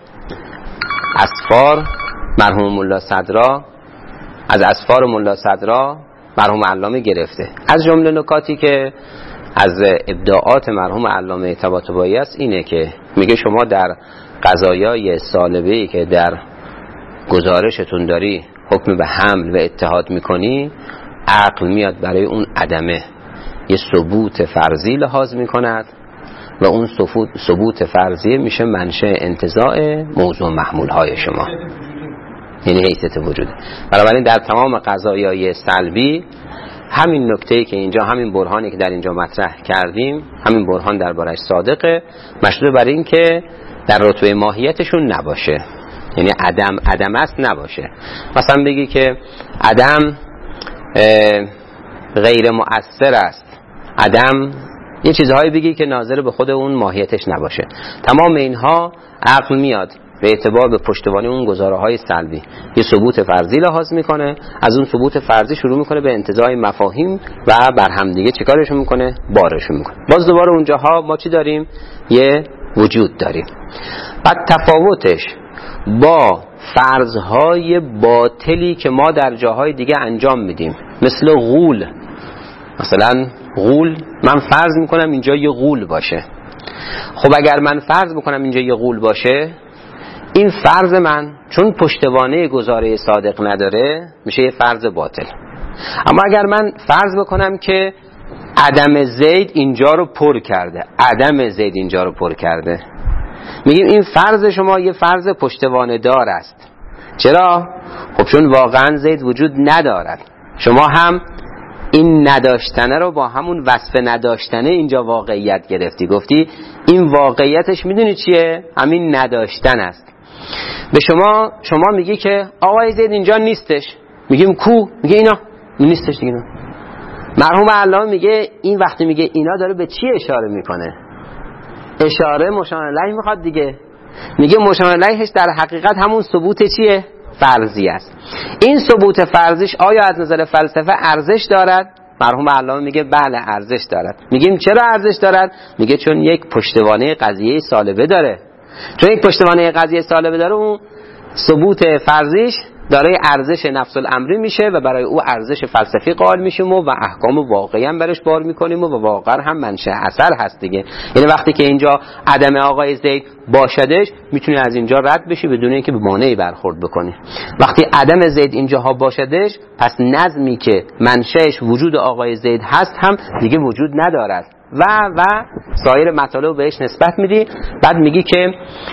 Speaker 3: اسفار مرحوم ملا صدرا از اسفار ملا صدرا مرحوم علامه گرفته. از جمله نکاتی که از ابداعات مرحوم علامه طباطبایی است اینه که میگه شما در قضایای سالبه‌ای که در گزارشتون داری حکم به حمل و اتحاد میکنی، عقل میاد برای اون عدمه یه ثبوت فرضی لحاظ میکند و اون ثبوت فرضی میشه منشأ انتزاع موضوع محمول های شما، یعنی حیثیت وجود. بنابراین در تمام قضایای سلبی همین نکته‌ای که اینجا، همین برهانی که در اینجا مطرح کردیم، همین برهان دربارش صادقه، مشروط بر این که در رتبه ماهیتشون نباشه، یعنی عدم عدم است نباشه. مثلا بگی که عدم غیر مؤثر است، عدم یه چیزهایی بگی که ناظر به خود اون ماهیتش نباشه. تمام اینها عقل میاد به اعتبار به پشتوانه اون گزاره‌های سلبی یه ثبوت فرضی لحاظ میکنه، از اون ثبوت فرضی شروع میکنه به انتزاع مفاهیم و بر هم دیگه چیکارشون میکنه؟ بارشون میکنه. باز دوباره اونجاها ما چی داریم؟ یه وجود داریم. بعد تفاوتش با فرضهای باطلی که ما در جاهای دیگه انجام میدیم، مثل غول. مثلا غول، من فرض میکنم اینجا یه غول باشه. خب اگر من فرض بکنم اینجا یه غول باشه، این فرض من چون پشتوانه گزاره صادق نداره میشه یه فرض باطل. اما اگر من فرض بکنم که عدم زید اینجا رو پر کرده، عدم زید اینجا رو پر کرده، میگیم این فرض شما یه فرض پشتوانه دار است. چرا؟ خب چون واقعا زید وجود ندارد. شما هم این نداشتنه رو با همون وصف نداشتنه اینجا واقعیت گرفتی، گفتی این واقعیتش میدونی چیه؟ همین نداشتن است. به شما شما میگی که آقای زید اینجا نیستش، میگیم کو؟ میگه اینا نیستش دیگه. مرحوم علامه میگه این وقتی میگه اینا داره به چی اشاره میکنه؟ اشاره مشار الیه میخواد دیگه. میگه مشار الیهش در حقیقت همون ثبوت چیه؟ فرضی است. این ثبوت فرضیش آیا از نظر فلسفه ارزش دارد؟ مرحوم علامه میگه بله ارزش دارد. میگیم چرا ارزش دارد؟ میگه چون یک پشتوانه قضیه سالبه داره. چون یک پشتوانه قضیه سالبه داره، اون ثبوت فرضیش دارای ارزش نفس الامری میشه و برای او ارزش فلسفی قائل میشیم و احکام واقعی هم برش بار میکنیم و واقعا هم منشأ اثر هست دیگه. یعنی وقتی که اینجا عدم آقای زید باشدش، میتونی از اینجا رد بشی بدون اینکه به مانعی برخورد بکنی. وقتی عدم زید اینجاها باشدش، پس نظمی که منشأش وجود آقای زید هست هم دیگه وجود ندارد و و سایر مطالب بهش نسبت میدی. بعد میگی که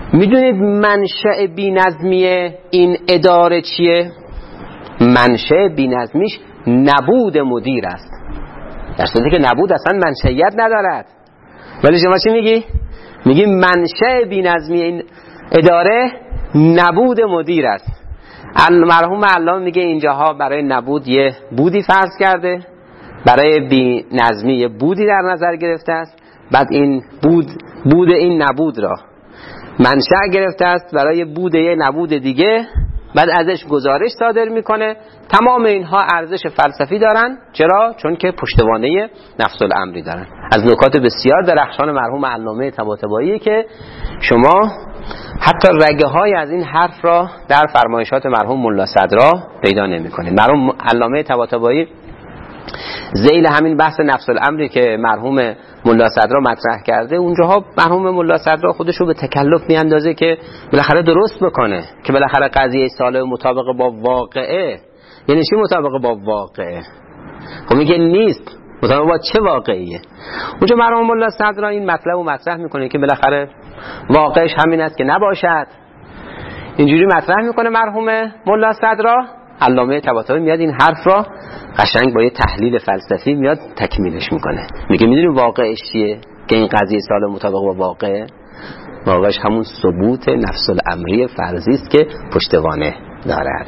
Speaker 3: میدونید منشأ بی‌نظمی این اداره چیه؟ منشأ بی‌نظمیش نبود مدیر است، در صورتی که نبود اصلا منشأیت ندارد. ولی شما چی میگی؟ میگی منشأ بی‌نظمی این اداره نبود مدیر است. مرحوم علامه میگه اینجاها برای نبود یه بودی فرض کرده، برای بی‌نظمی یه بودی در نظر گرفته است، بعد این بود بود این نبود را منشأ گرفته است برای بود یه نبود دیگه، بعد ازش گزارش صادر میکنه. تمام اینها ارزش فلسفی دارن. چرا؟ چون که پشتوانه نفس الامری دارن. از نکات بسیار درخشان مرحوم علامه طباطبایی که شما حتی رگه های از این حرف را در فرمایشات مرحوم ملا صدرا پیدا نمی کنید. مرحوم علامه طباطبایی ذیل همین بحث نفس الامری که مرحوم ملا صدرا مطرح کرده، اونجاها مرحوم ملا صدرا خودشو به تکلف میاندازه که بالاخره درست بکنه که بالاخره قضیه سالم مطابق با واقعه. یعنی چی مطابق با واقعه؟ خب میگه نیست. مطابق با چه واقعیه؟ اونجا مرحوم ملا صدرا این مطلب رو مطرح میکنه که بالاخره واقعش همین است که نباشد. اینجوری مطرح میکنه مرحوم ملا صدرا. علامه طباطبایی میاد این حرف را قشنگ با یه تحلیل فلسفی میاد تکمیلش میکنه. میگه میدونی واقعش چیه که این قضیه سال مطابق با واقعه؟ واقعش همون ثبوت نفس الامری فرضی است که پشتوانه دارد.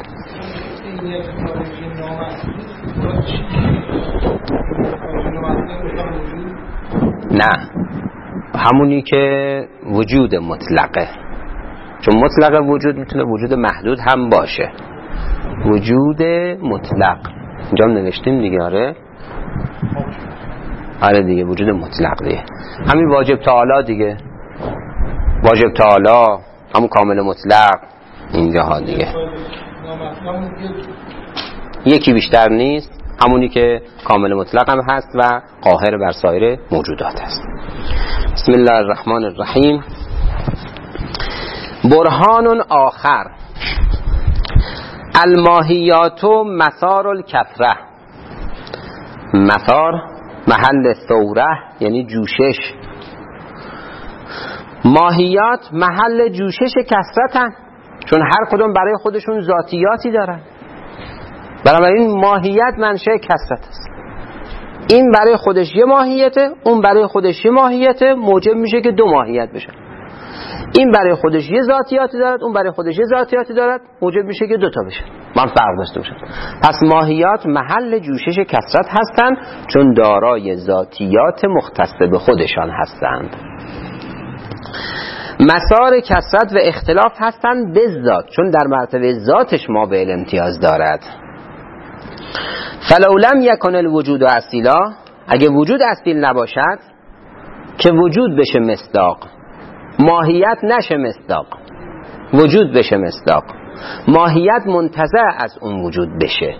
Speaker 3: نه، همونی که وجود مطلقه. چون مطلق وجود میتونه وجود محدود هم باشه. وجود مطلق اینجا هم نوشتیم دیگه. آره آره دیگه، وجود مطلق دیگه، همین واجب تعالی دیگه، واجب تعالی همون کامل مطلق اینجاها دیگه. یکی بیشتر نیست، همونی که کامل مطلق هم هست و قاهر بر سایر موجودات است. بسم الله الرحمن الرحیم. برهان آخر الماهیات مسار الکثره. مسار محل ثوره یعنی جوشش، ماهیات محل جوشش کثرتن، چون هر کدوم برای خودشون ذاتیاتی دارن. بنابراین ماهیت منشأ کثرت است. این برای خودش یه ماهیته، اون برای خودش یه ماهیته، موجب میشه که دو ماهیت بشه. این برای خودش یه ذاتیاتی دارد، اون برای خودش یه ذاتیاتی دارد، موجب میشه که دو تا بشه، من فرق داشته باشن. پس ماهیات محل جوشش کثرت هستند چون دارای ذاتیات مختص به خودشان هستند. مسار کثرت و اختلاف هستند به ذات، چون در مرتبه ذاتش ما به امتیاز دارد. فلو لم یکن الوجود اصیلا، اگه وجود اصیل نباشد که وجود بشه مصداق، ماهیت نشه مصداق، وجود بشه مصداق، ماهیت منتزع از اون وجود بشه.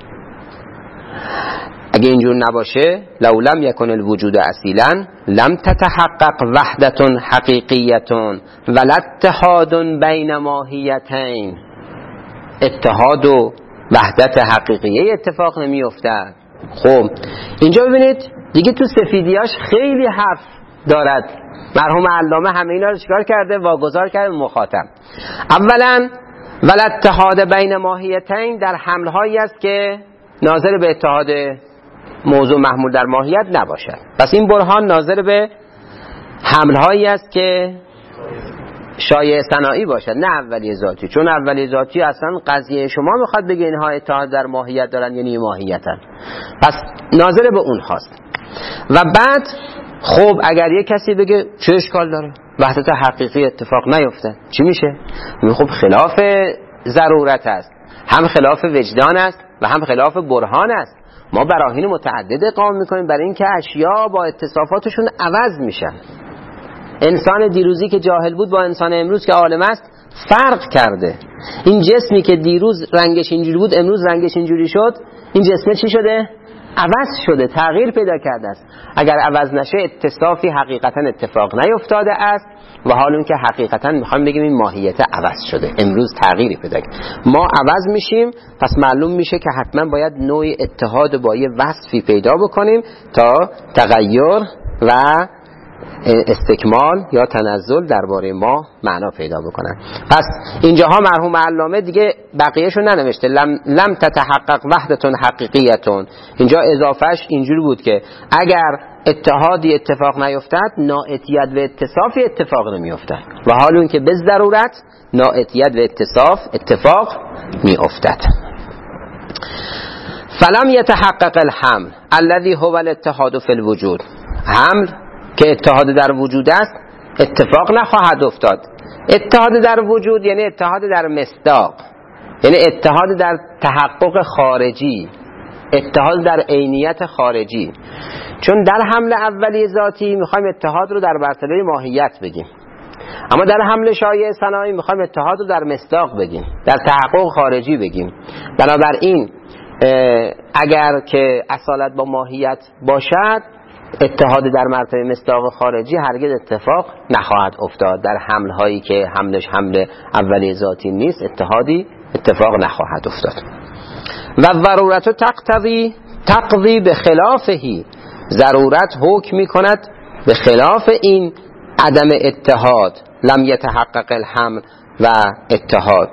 Speaker 3: اگه اینجور نباشه، لو لم یکن الوجود اصیلا لم تتحقق وحدت حقیقیت ولا اتحاد بین ماهیتین. اتحاد و وحدت حقیقیه اتفاق نمی افتد. خب اینجا ببینید دیگه تو سفیدیاش خیلی حرف دارد. مرحوم علامه همه اینا رو چیکار کرده؟ واگذار کرده مخاطب. اولا ولا اتحاد بین ماهیتین در حملهایی است که ناظر به اتحاد موضوع محمول در ماهیت نباشد. پس این برهان ناظر به حملهایی است که شایع ثنایی باشد، نه اولیه ذاتی. چون اولیه ذاتی اصلا قضیه شما میخواد بگه اینها اتحاد در ماهیت دارن یعنی ماهیتن، پس ناظر به اون هاست. و بعد خب اگر یک کسی بگه چه اشکال داره وحدت حقیقی اتفاق نیفته، چی میشه؟ خب خلاف ضرورت است، هم خلاف وجدان است و هم خلاف برهان است. ما براهین متعدد اقامه میکنیم برای اینکه اشیا با اتصافاتشون عوض میشن. انسان دیروزی که جاهل بود با انسان امروز که عالم است فرق کرده. این جسمی که دیروز رنگش اینجوری بود امروز رنگش اینجوری شد، این جسم چی شده؟ عوض شده، تغییر پیدا کرده است. اگر عوض نشه اتصافی حقیقتا اتفاق نیفتاده است و حال اون که حقیقتا میخوایم بگیم این ماهیت عوض شده، امروز تغییری پیدا کرده، ما عوض میشیم. پس معلوم میشه که حتما باید نوعی اتحاد با یه وصفی پیدا بکنیم تا تغییر و استکمال یا تنزل درباره ما معنا پیدا بکنن. پس اینجاها مرحوم علامه دیگه بقیه‌شو ننوشته لم, لم تتحقق وحدتون حقیقیتون. اینجا اضافهش اینجوری بود که اگر اتحادی اتفاق نیفتد نااتیت و اتصافی اتفاق نمیافتد و حال اون که به ضرورت نااتیت و اتصاف اتفاق میافتد. فلم یتحقق الحمل الذي هو الاتحاد فی الوجود. حمل که اتحاد در وجود است اتفاق نخواهد افتاد. اتحاد در وجود یعنی اتحاد در مصداق، یعنی اتحاد در تحقق خارجی، اتحاد در عینیت خارجی. چون در حمل اولی ذاتی میخوایم اتحاد رو در مرتبه ماهیت بگیم، اما در حمل شایع ثنایی میخوایم اتحاد رو در مصداق بگیم، در تحقق خارجی بگیم. بنابراین اگر که اصالت با ماهیت باشد اتحاد در مرتبه مصداق خارجی هرگز اتفاق نخواهد افتاد. در حمل هایی که حملش حمل اولی ذاتی نیست اتحادی اتفاق نخواهد افتاد. و ضرورت تقتضی تقضی به خلافهی، ضرورت حکم می کند به خلاف این عدم اتحاد. لم یتحقق الحمل و اتحاد،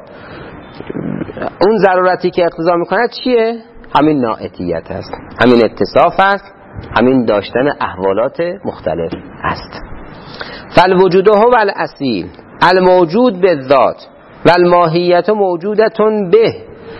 Speaker 3: اون ضرورتی که اقتضا می کند چیه؟ همین نااتیت است، همین اتصاف است، همین داشتن احوالات مختلف است. فالوجود هو الاصیل الموجود بالذات و الماهیت موجودتون به.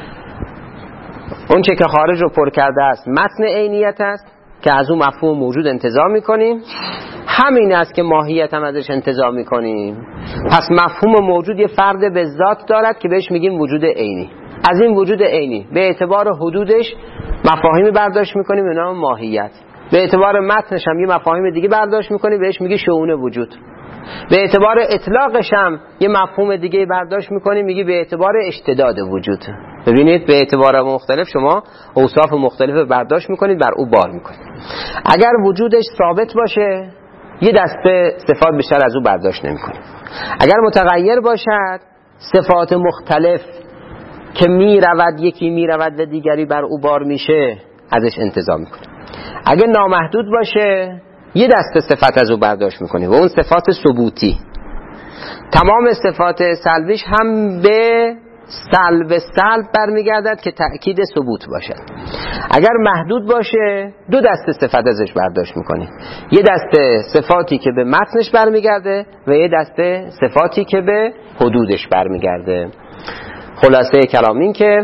Speaker 3: اون چه که خارج رو پر کرده است متن عینیت است که از اون مفهوم موجود انتزاع میکنیم، همین است که ماهیت هم ازش انتزاع میکنیم. پس مفهوم موجود یه فرد به ذات دارد که بهش میگیم وجود عینی. از این وجود عینی به اعتبار حدودش مفاهیمی برداشت میکنیم به نام ماهیت، به اعتبار متنش هم یه مفاهیم دیگه برداشت میکنیم بهش میگی شؤون وجود، به اعتبار اطلاقش هم یه مفهوم دیگه برداشت میکنیم میگی به اعتبار اشتداد وجود. ببینید به اعتبار مختلف شما اوصاف مختلف برداشت میکنید بر او بار میکنید. اگر وجودش ثابت باشه یه دسته صفات بیشتر از او برداشت نمیکنید. اگر متغیر باشد صفات مختلف که میرود یکی میرود و دیگری بر او بار میشه ازش انتزاع میکنید. اگر نامحدود باشه یه دسته صفت از او برداشت میکنی و اون صفات ثبوتی. تمام صفات سلبیش هم به سلب سلب برمیگردد که تأکید ثبوت باشد. اگر محدود باشه دو دسته صفت ازش برداشت میکنی، یه دسته صفاتی که به متنش برمیگرده و یه دسته صفاتی که به حدودش برمیگرده. خلاصه کلام این که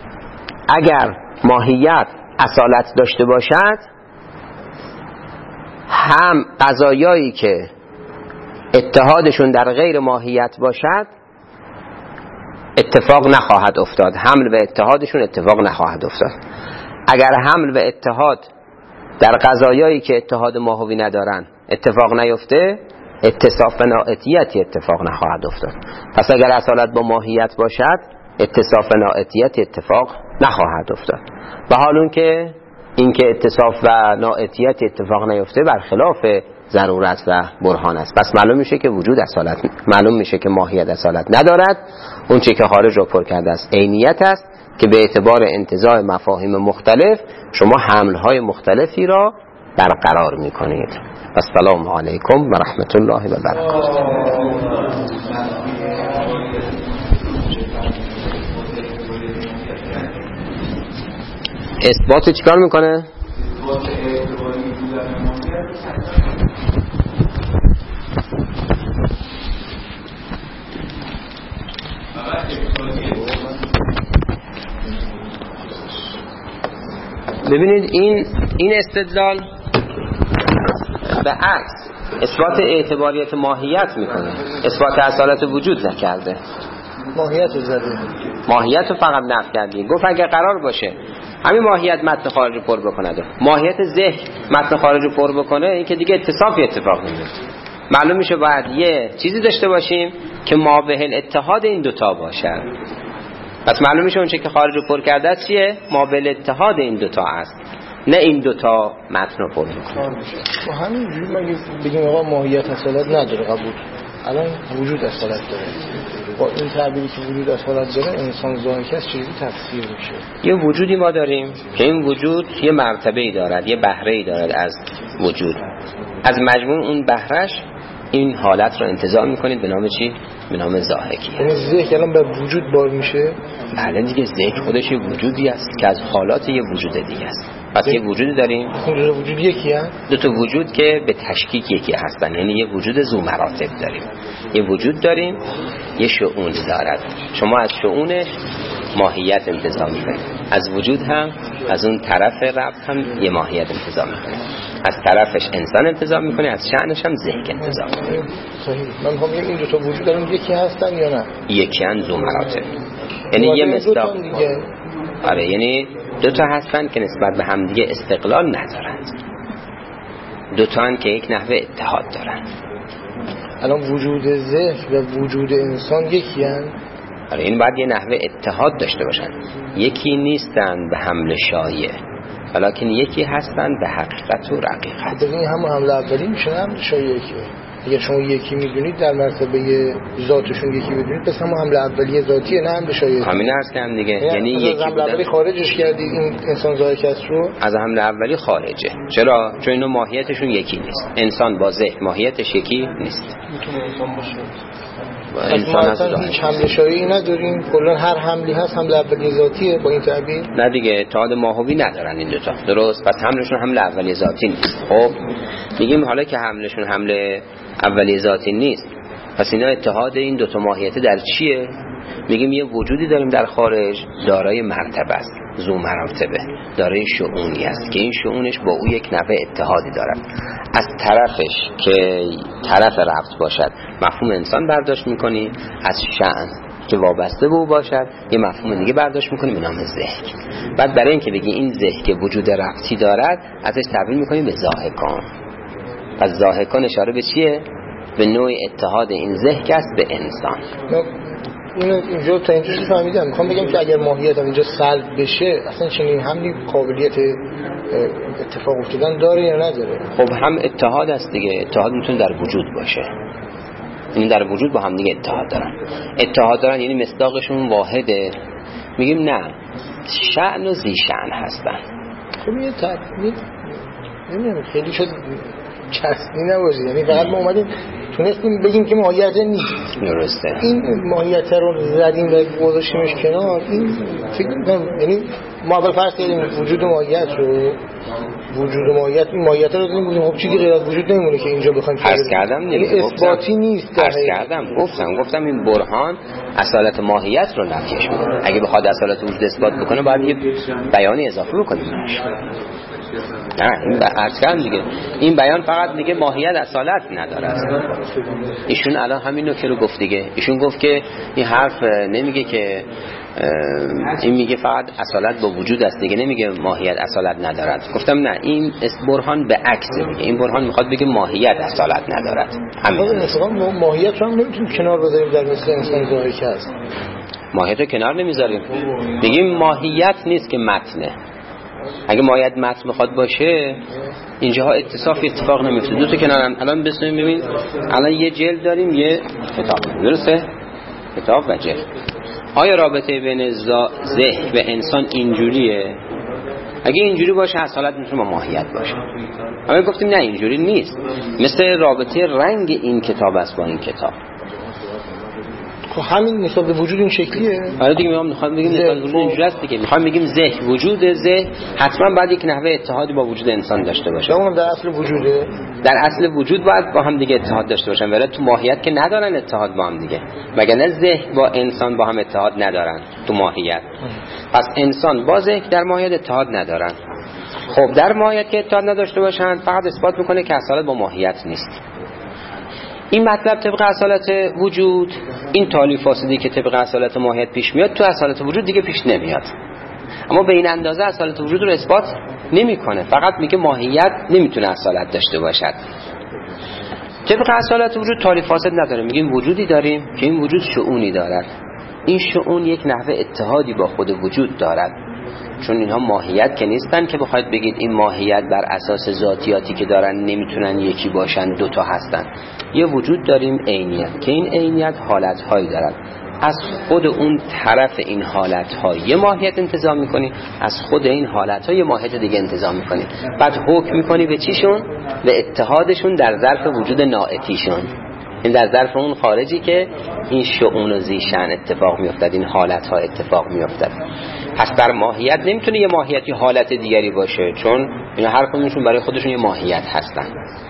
Speaker 3: اگر ماهیت اصالت داشته باشد هم قضایایی که اتحادشون در غیر ماهیت باشد اتفاق نخواهد افتاد، حمل و اتحادشون اتفاق نخواهد افتاد. اگر حمل و اتحاد در قضایایی که اتحاد ماهوی ندارن اتفاق نیفته اتصاف و نااتیتی اتفاق نخواهد افتاد. پس اگر اصالت با ماهیت باشد اتصاف و نااتیت اتفاق نخواهد افتاد. و حالون که اینکه اتصاف و نااتیت اتفاق نیفته برخلاف ضرورت و برهان است. پس معلوم میشه که وجود اصالت، معلوم میشه که ماهیت اصالت ندارد. اون چه که خارج رو پر کرده است عینیت است که به اعتبار انتزاع مفاهیم مختلف شما حملهای مختلفی را برقرار میکنید. السلام علیکم و رحمت الله و برکاته. اثبات چیکار میکنه؟ ببینید این این استدلال به عکس اثبات اعتباریت ماهیت میکنه، اثبات اصالت وجود نکرده.
Speaker 1: ماهیت رو زده،
Speaker 3: ماهیت رو فقط نفی کردی. گفت اگه قرار باشه همین ماهیت متن خارج رو پر بکنه، ماهیت ذهن متن خارج رو پر بکنه، این که دیگه اتصافی اتفاق نمیفته. معلوم میشه باید یه چیزی داشته باشیم که مابه الاتحاد این دوتا باشه. پس معلوم میشه اون چه که خارج رو پر کرده است چیه؟ مابه الاتحاد این دوتا است، نه این دوتا متن رو پر میکنه.
Speaker 1: با همین جوری مگه بگیم آقا ماهیت اصالت نداره قبول، الان وجود اصالت داره. با این تعبیری که وجود اصالت داره انسان ظاهری است چجوری تفسیر میشه؟
Speaker 3: یه وجودی ما داریم که این وجود یه مرتبه‌ای دارد، یه بهره‌ای دارد از وجود. از مجموع اون بهرش این حالت رو انتزاع میکنید به نام چی؟ به نام ضاحکی.
Speaker 1: یعنی ذهن الان به وجود بار میشه؟
Speaker 3: بله دیگه، ذهن خودش یه وجودی است که از حالات یه وجود دیگه است. پس یه وجودی داریم،
Speaker 1: این دو وجود یکی هست؟
Speaker 3: دو تا وجود که به تشکیک یکی هستن، یعنی یه وجود ذو مراتب داریم. یه وجود داریم، یه شؤونی دارد. شما از شؤونش ماهیت انتزاع میکنید، از وجود هم، از اون طرف ربط هم یه ماهیت انتزاع میکنید. از طرفش انسان انتزاع میکنه، از شأنش هم ذهن انتزاع میکنه.
Speaker 1: صحیح. من میخوام بگم این دو تا وجود دارن یکی هستن یا نه؟
Speaker 3: یکی ان ذو مراتب، یعنی یه مصداق دیگه. آره، یعنی دو تا هستن که نسبت به هم دیگه استقلال ندارند، دو تا هستن که یک نحوه اتحاد دارن.
Speaker 1: الان وجود ذهن و وجود انسان یکی هستن؟
Speaker 3: آره، این باید یه نحوه اتحاد داشته باشن. یکی نیستن به حمل شایع، ولیکن یکی هستن به حقیقت و رقیقت.
Speaker 1: ببین همون حمله اولی میشه حمل شایعه که اگر شما یکی میدونید در مرتبه ذاتشون یکی بدونید، پس همون حمله اولیه ذاتیه، نه حمله شایعه.
Speaker 3: همین عرض کردم دیگه، یعنی یکی
Speaker 1: حمله اولی خارجش کردید این انسان ضاحک رو از
Speaker 3: حمله اولی خارجه. چرا؟ چون اینا ماهیتشون یکی نیست. انسان با ذهن ماهیتش یکی نیست.
Speaker 1: میتونه انسان باشه. انسان اصلا هیچ حمله شایعی نداریم، کلا هر حملی هست حمله اولیه ذاتیه با این تعبیر.
Speaker 3: نه دیگه، اتحاد ماهوی ندارن این دوتا، درست؟ پس حملشون حمله اولیه ذاتی نیست. خب میگیم حالا که حملشون حمله اولیه ذاتی نیست، پس اینا اتحاد این دوتا ماهیت در چیه؟ میگیم یه وجودی داریم در خارج دارای مرتبه است، ذو مراتبه، دارای شؤونی است که این شؤونش با او یک نوع اتحادی دارد. از طرفش که طرف ربط باشد مفهوم انسان برداشت میکنی، از شأن که وابسته به او باشد یه مفهوم دیگه برداشت میکنی به نام ذهن. بعد برای اینکه بگی این ذهن که وجود ربطی دارد ازش تعبیر میکنی به ضاحکان. پس ضاحکان اشاره به چیه؟ به نوع اتحاد این ذهن است به انسان.
Speaker 1: اینو اینجا تا اینجاش فهمیدم. میخوام بگم که اگر ماهیت هم اینجا سلب بشه اصلا چنین همین قابلیت اتفاق افتادن داره یا نداره؟
Speaker 3: خب هم اتحاد است دیگه، اتحاد میتونه در وجود باشه، این در وجود با هم دیگه اتحاد دارن. اتحاد دارن یعنی مصداقشون واحده. میگیم نه، شأن و ذی شأن هستن.
Speaker 1: خب یه تعبیر نمیدونم خیلی شد چسبی نباشه، یعنی فقط ما اومدیم تونستیم بگیم که ماهیت نیست.
Speaker 3: درسته.
Speaker 1: این ماهیت رو زدیم و گذاشتیمش کنار. این فکر می‌کنم یعنی ما اول فرض کردیم وجود ماهیت رو، وجود ماهیت این ماهیت رو دیدیم بودیم خب چیزی غیر از وجود نمیمونه که اینجا بخوایم
Speaker 3: عرض کردم.
Speaker 1: یعنی اثباتی نیست.
Speaker 3: عرض کردم گفتم گفتم این برهان اصالت ماهیت رو نفیش می‌کنه. اگه بخواد اصالت وجود اثبات بکنه باید یه بیانی اضافه بکنیم. نه این عرض کردم دیگه، این بیان فقط میگه ماهیت اصالت نداره. ایشون الان همین نکته رو گفت دیگه. ایشون گفت که این حرف نمیگه که این میگه فقط اصالت با وجود است دیگه، نمیگه ماهیت اصالت ندارد. گفتم نه، این برهان به عکس میگه. این برهان میخواد بگه ماهیت اصالت ندارد. همین
Speaker 1: مثلا ماهیت رو هم نمیتونیم کنار بذاریم در مثل انسان ضاحک هست.
Speaker 3: ماهیت رو کنار نمیذاریم، میگیم ماهیت نیست که متنه. اگه ماهیت متن بخواد باشه اینجاها اتصاف اتفاق نمیفته. دو تا کنارن. الان بسیم ببین، الان یه جلد داریم یه کتاب، درسته؟ کتاب و جلد. آیا رابطه بین ذهن و انسان اینجوریه؟ اگه اینجوری باشه اصالت میتونه با ماهیت باشه. اما گفتیم نه اینجوری نیست، مثل رابطه رنگ این کتاب است با این کتاب.
Speaker 1: خب همین نسبت به وجود این شکلیه.
Speaker 3: آره دیگه، میگم میخوام بگیم نسبت به وجود اینجوری است دیگه. میخوام بگیم ذهن، وجود ذهن حتما باید یک نحوه اتحادی با وجود انسان داشته باشه.
Speaker 1: اون در اصل وجوده.
Speaker 3: در اصل وجود باید با هم دیگه اتحاد داشته باشن، ولی تو ماهیت که ندارن اتحاد با هم دیگه. مگر نه ذهن با انسان با هم اتحاد ندارن تو ماهیت. پس انسان با ذهن در ماهیت اتحاد ندارن. خب در ماهیت که اتحاد نداشته باشن فقط اثبات میکنه که اصالت با ماهیت نیست. این مطلب طبق اصالت وجود، این تالی فاسدی که طبق اصالت ماهیت پیش میاد تو اصالت وجود دیگه پیش نمیاد. اما به این اندازه اصالت وجود رو اثبات نمیکنه، فقط میگه ماهیت نمیتونه اصالت داشته باشد. طبق اصالت وجود تالی فاسد نداره. میگیم وجودی داریم که این وجود شؤونی دارد. این شؤون یک نحوه اتحادی با خود وجود دارد، چون اینها ماهیت که نیستن که بخواید بگید این ماهیت بر اساس ذاتیاتی که دارن نمیتونن یکی باشن، دوتا هستن. یه وجود داریم عینیت که این عینیت حالتهایی دارد. از خود اون طرف این حالت‌ها یه ماهیت انتزاع می‌کنی، از خود این حالت‌ها یه ماهیت دیگه انتزاع می‌کنی، بعد حکم می‌کنی به چیشون؟ به اتحادشون در ظرف وجود ناعتیشون، این در ظرف اون خارجی که این شؤون و زیشن اتفاق می‌افتد، این حالت‌ها اتفاق می‌افتد. پس در ماهیت نمیتونه یه ماهیتی حالت دیگری باشه، چون اینا هر کدومشون برای خودشون یه ماهیت هستن.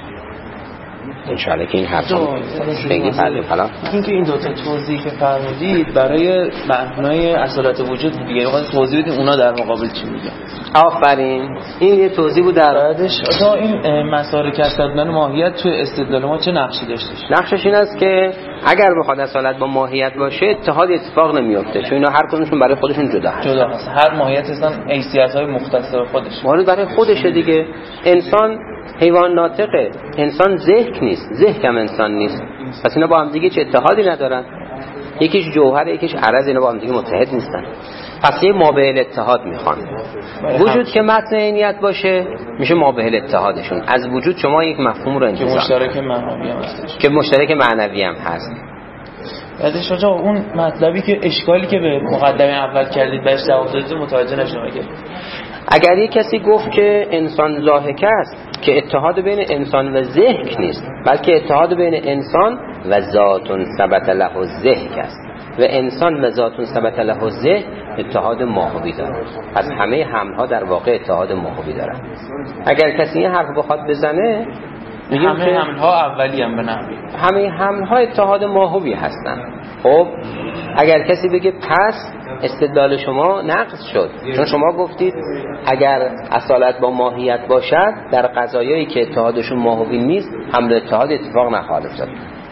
Speaker 3: انشاءالله که این حرفا خیلی فرق فلان.
Speaker 4: اینکه این دو تا توضیحی که فرمودید برای معنای اصالت وجود دیگه، یعنی توضیح بدید اونا در مقابل چی میگن.
Speaker 3: آفرین، این یه توضیح بود. در
Speaker 4: بعدش آقا این مسائل کشف کردن ماهیت توی استدلال ما چه نقشی داشتش؟
Speaker 3: نقشش این است که اگر بخواد اصالت با ماهیت باشه اتحاد اتفاق نمیفته، چون اینا هر کدومشون برای خودشون جدا هست.
Speaker 4: جدا هست. هر ماهیت اصلا حیثیت‌های مختص به خودش.
Speaker 3: وارد برای خودشه دیگه. انسان حیوان ناطقه، انسان ذهن نیست، ذهن هم انسان نیست. پس اینا با هم دیگه چه اتحادی ندارن. یکیش جوهر، یکیش عرض، اینا با هم دیگه متحد نیستن. پس یه مابعل اتحاد میخوان. وجود که متن عینیت باشه میشه مابعل اتحادشون. از وجود شما یک مفهوم رو انتزاع
Speaker 4: که مشترک معنوی هم هست،
Speaker 3: که مشترک معنوی هم هست.
Speaker 4: بعدش آقا اون مطلبی که اشکالی که به مقدمه اول کردید بهش جواب دادید متوجه نشدم.
Speaker 3: اگر یک کسی گفت که انسان ضاحک است، که اتحاد بین انسان و ذهن نیست، بلکه اتحاد بین انسان و ذات ثبت له الذهن است و انسان و ذات ثبت له الذهن اتحاد ماهوی دارند. پس همه حمل‌ها در واقع اتحاد ماهوی دارند. اگر کسی این حرف بخواد بزنه میگیم
Speaker 4: همه
Speaker 3: که
Speaker 4: حمل‌ها اولی هم به نحوی
Speaker 3: همه حمل‌ها اتحاد ماهوی هستند. خب اگر کسی بگه پس استدلال شما نقض شد، چون شما گفتید اگر اصالت با ماهیت باشد در قضایایی که اتحادشون ماهوی نیست حمل اتحاد اتفاق نخواهد افتاد.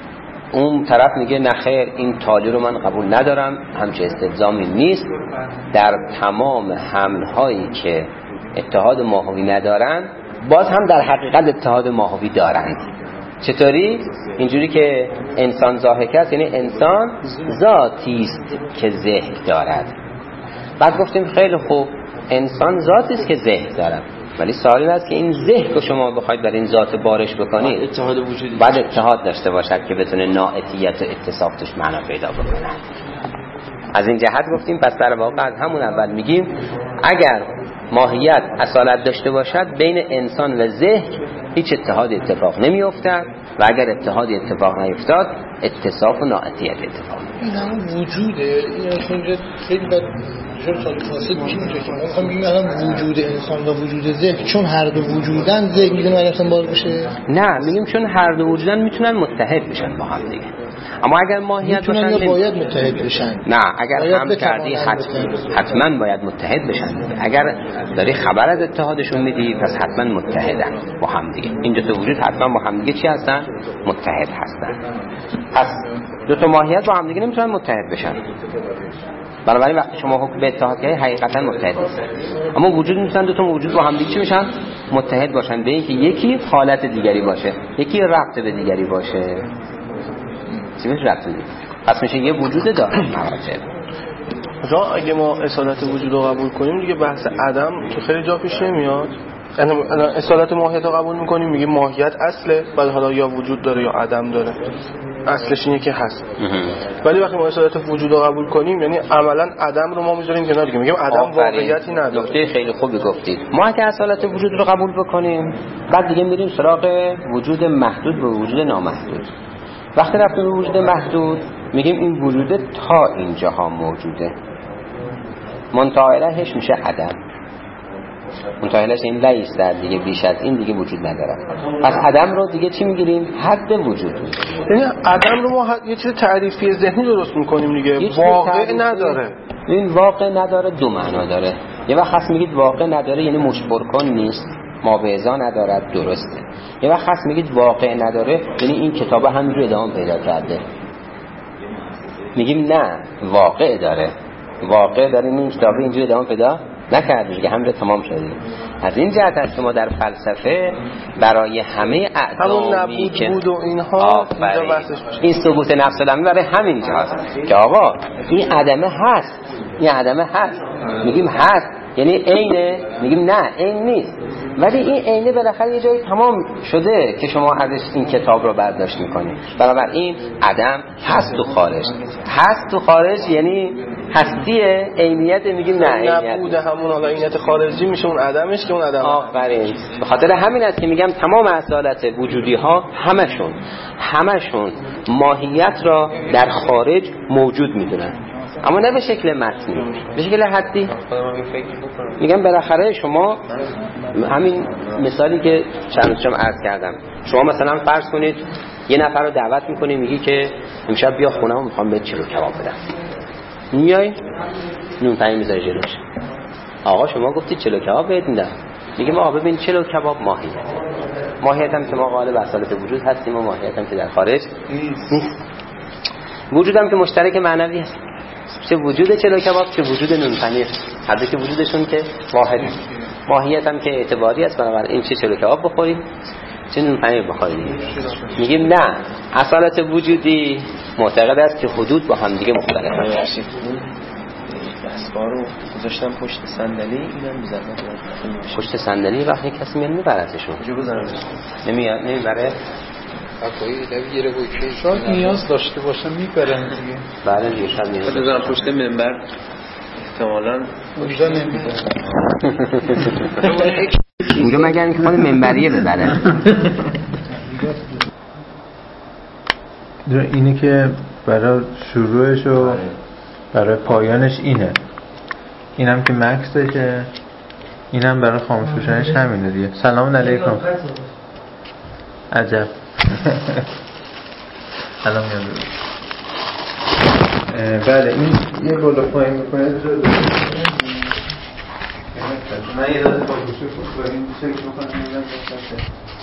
Speaker 3: اون طرف میگه نخیر، این تالی رو من قبول ندارم، همچه استلزامی نیست. در تمام حمل‌هایی که اتحاد ماهوی ندارن باز هم در حقیقت اتحاد ماهوی دارند. چطوری؟ اینجوری که انسان ضاحک است، یعنی انسان ذاتی است که ذهن دارد. بعد گفتیم خیلی خوب، انسان ذاتی است که ذهن دارد، ولی سوال این است که این ذهن که شما بخواید در این ذات بارش بکنید
Speaker 4: اتحاد وجودی
Speaker 3: بعد اتحاد داشته باشد که بتونه ناعتیت و اتصاف توش معنا پیدا بکنه. از این جهت گفتیم پس در واقع از همون اول میگیم اگر ماهیت اصالت داشته باشد بین انسان و ذهن هیچ اتحاد اتفاق نمی افتد و اگر اتحاد اتفاق نیفتاد اتصاف و ناعتیت اتفاق.
Speaker 1: این هم وجوده، این اینجا خیلی باید جور سال فاسد میشه اینجا که ما میخوام بگیم الان وجود انسان و وجود ذهن چون هر دو وجودن ذهن میدونه باید اصلا باز بشه؟
Speaker 3: نه، میگیم چون هر دو وجودن میتونن متحد بشن با هم دیگه، اما اگر ماهیت باشن
Speaker 1: میتونن یا باید متحد بشن؟
Speaker 3: نه، اگر هم کردی حتما حتما باید متحد بشن. اگر داری خبر از اتحادشون میدی پس حتما متحدن با هم دیگه. این دو تا وجود حتما با هم دیگه چی هستن؟ متحد هستن. پس دو تا ماهیت با هم دیگه نمیتونن متحد بشن. بنابراین وقتی شما حکم به اتحاد کردی حقیقتا متحد نیستن. اما وجود میتونن دو تا وجود با هم دیگه چی میشن؟ متحد باشن، به اینکه یکی حالت دیگری باشه، یکی ربط به دیگری باشه. چی میشه ربط دیگری؟ پس میشه یه وجود داره مراتب.
Speaker 5: مثلا اگه ما اصالت وجود رو قبول کنیم دیگه بحث عدم تو خیلی جا پیش نمیاد. الان اصالت ماهیت رو قبول میکنیم میگه ماهیت اصله، بعد حالا یا وجود داره یا عدم داره، اصلش اینه که هست. ولی وقتی ما اصالت وجود رو قبول کنیم یعنی عملا عدم رو ما میذاریم کنار دیگه، میگیم عدم واقعیتی نداره.
Speaker 3: نکته خیلی خوبی گفتید. ما اگه اصالت وجود رو قبول بکنیم بعد دیگه میریم سراغ وجود محدود و وجود نامحدود. وقتی رفتیم به وجود محدود میگیم این وجود تا اینجاها موجوده، منتهایش میشه عدم. منتهایش این لیست در دیگه بیش از این دیگه وجود نداره. پس عدم رو دیگه چی میگیریم؟ حد وجود میگیریم.
Speaker 5: یعنی عدم رو ما یه چیز تعریفی ذهنی درست میکنیم دیگه، واقع نداره.
Speaker 3: این واقع نداره دو معنا داره. یه وقت هست میگید واقع نداره یعنی مشبر کن نیست، مابعضا ندارد، درسته. یه وقت هست میگید واقع نداره یعنی این کتاب همینجور ادامه پیدا کرده. میگیم نه، واقع داره. واقع داره این کتاب اینجور ادامه پیدا نکرده دیگه، همین تمام شده. از این جهت است که ما در فلسفه برای همه اعدامی که
Speaker 5: بود و اینها
Speaker 3: این ثبوت نفس الامر برای همین جهت که آقا این عدمه هست، این عدمه هست، میگیم هست یعنی عینه؟ میگیم نه عین نیست، ولی این عینه بالاخره یه جایی تمام شده که شما ازش این کتاب رو برداشت میکنید. بنابراین عدم هست تو خارج، هست تو خارج یعنی هستیه، عینیت میگیم نه عینیت
Speaker 5: نبوده همون حالا عینیت خارجی میشه اون عدمش که اون عدم.
Speaker 3: آفرین. به خاطر همین است که میگم تمام اصالت وجودی ها همشون همشون ماهیت را در خارج موجود میدونن، اما نه به شکل متنی، به شکل حدی. میگم بالاخره شما همین مثالی که چند روزم عرض کردم، شما مثلا فرض کنید یه نفر رو دعوت میکنی، میگی که امشب بیا خونم میخوام بهت چلو کباب بدم، میای نون پنیر میذاری جلوش، آقا شما گفتید چلو کباب بهت میدم، میگم آقا ببین چلو کباب ماهیت ماهیت هم که ما قائل به اصالت وجود هستیم و ماهیت هم که در خارج نیست، وجود هم که مشترک معنوی هست، چه وجود چلو کباب چه وجود نون پنیر، هر دو که وجودشون که واحده، ماهیت هم که اعتباری است، بنابراین چه چلو کباب بخوریم چه نون پنیر بخوریم. میگیم نه، اصالت وجودی معتقد است که حدود با هم دیگه مختلف هستند.
Speaker 2: دستگاه رو گذاشتم پشت صندلی، اینم میذارم
Speaker 3: پشت صندلی، وقتی کسی میاد میبرتشون
Speaker 2: کجا بزنم؟
Speaker 3: نمیاد نمیبره.
Speaker 1: اگه نمیگیره گوشه
Speaker 6: شاید نیاز داشته باشم میبرن دیگه.
Speaker 3: بله دیگه شاید نیاز
Speaker 2: بذارم پشت منبر احتمالاً
Speaker 6: اونجا نمیبرن.
Speaker 3: اونجا مگر اینکه خود منبریه ببره.
Speaker 6: اینی که برای شروعش و برای پایانش اینه، اینم که مکسشه، اینم برای خاموش بشنش همینه دیگه. سلام علیکم. عجب. الان میاد. بله این یه بالا پایین میکنه. من یه داده با گوشه خود با این چک بکنم میدم.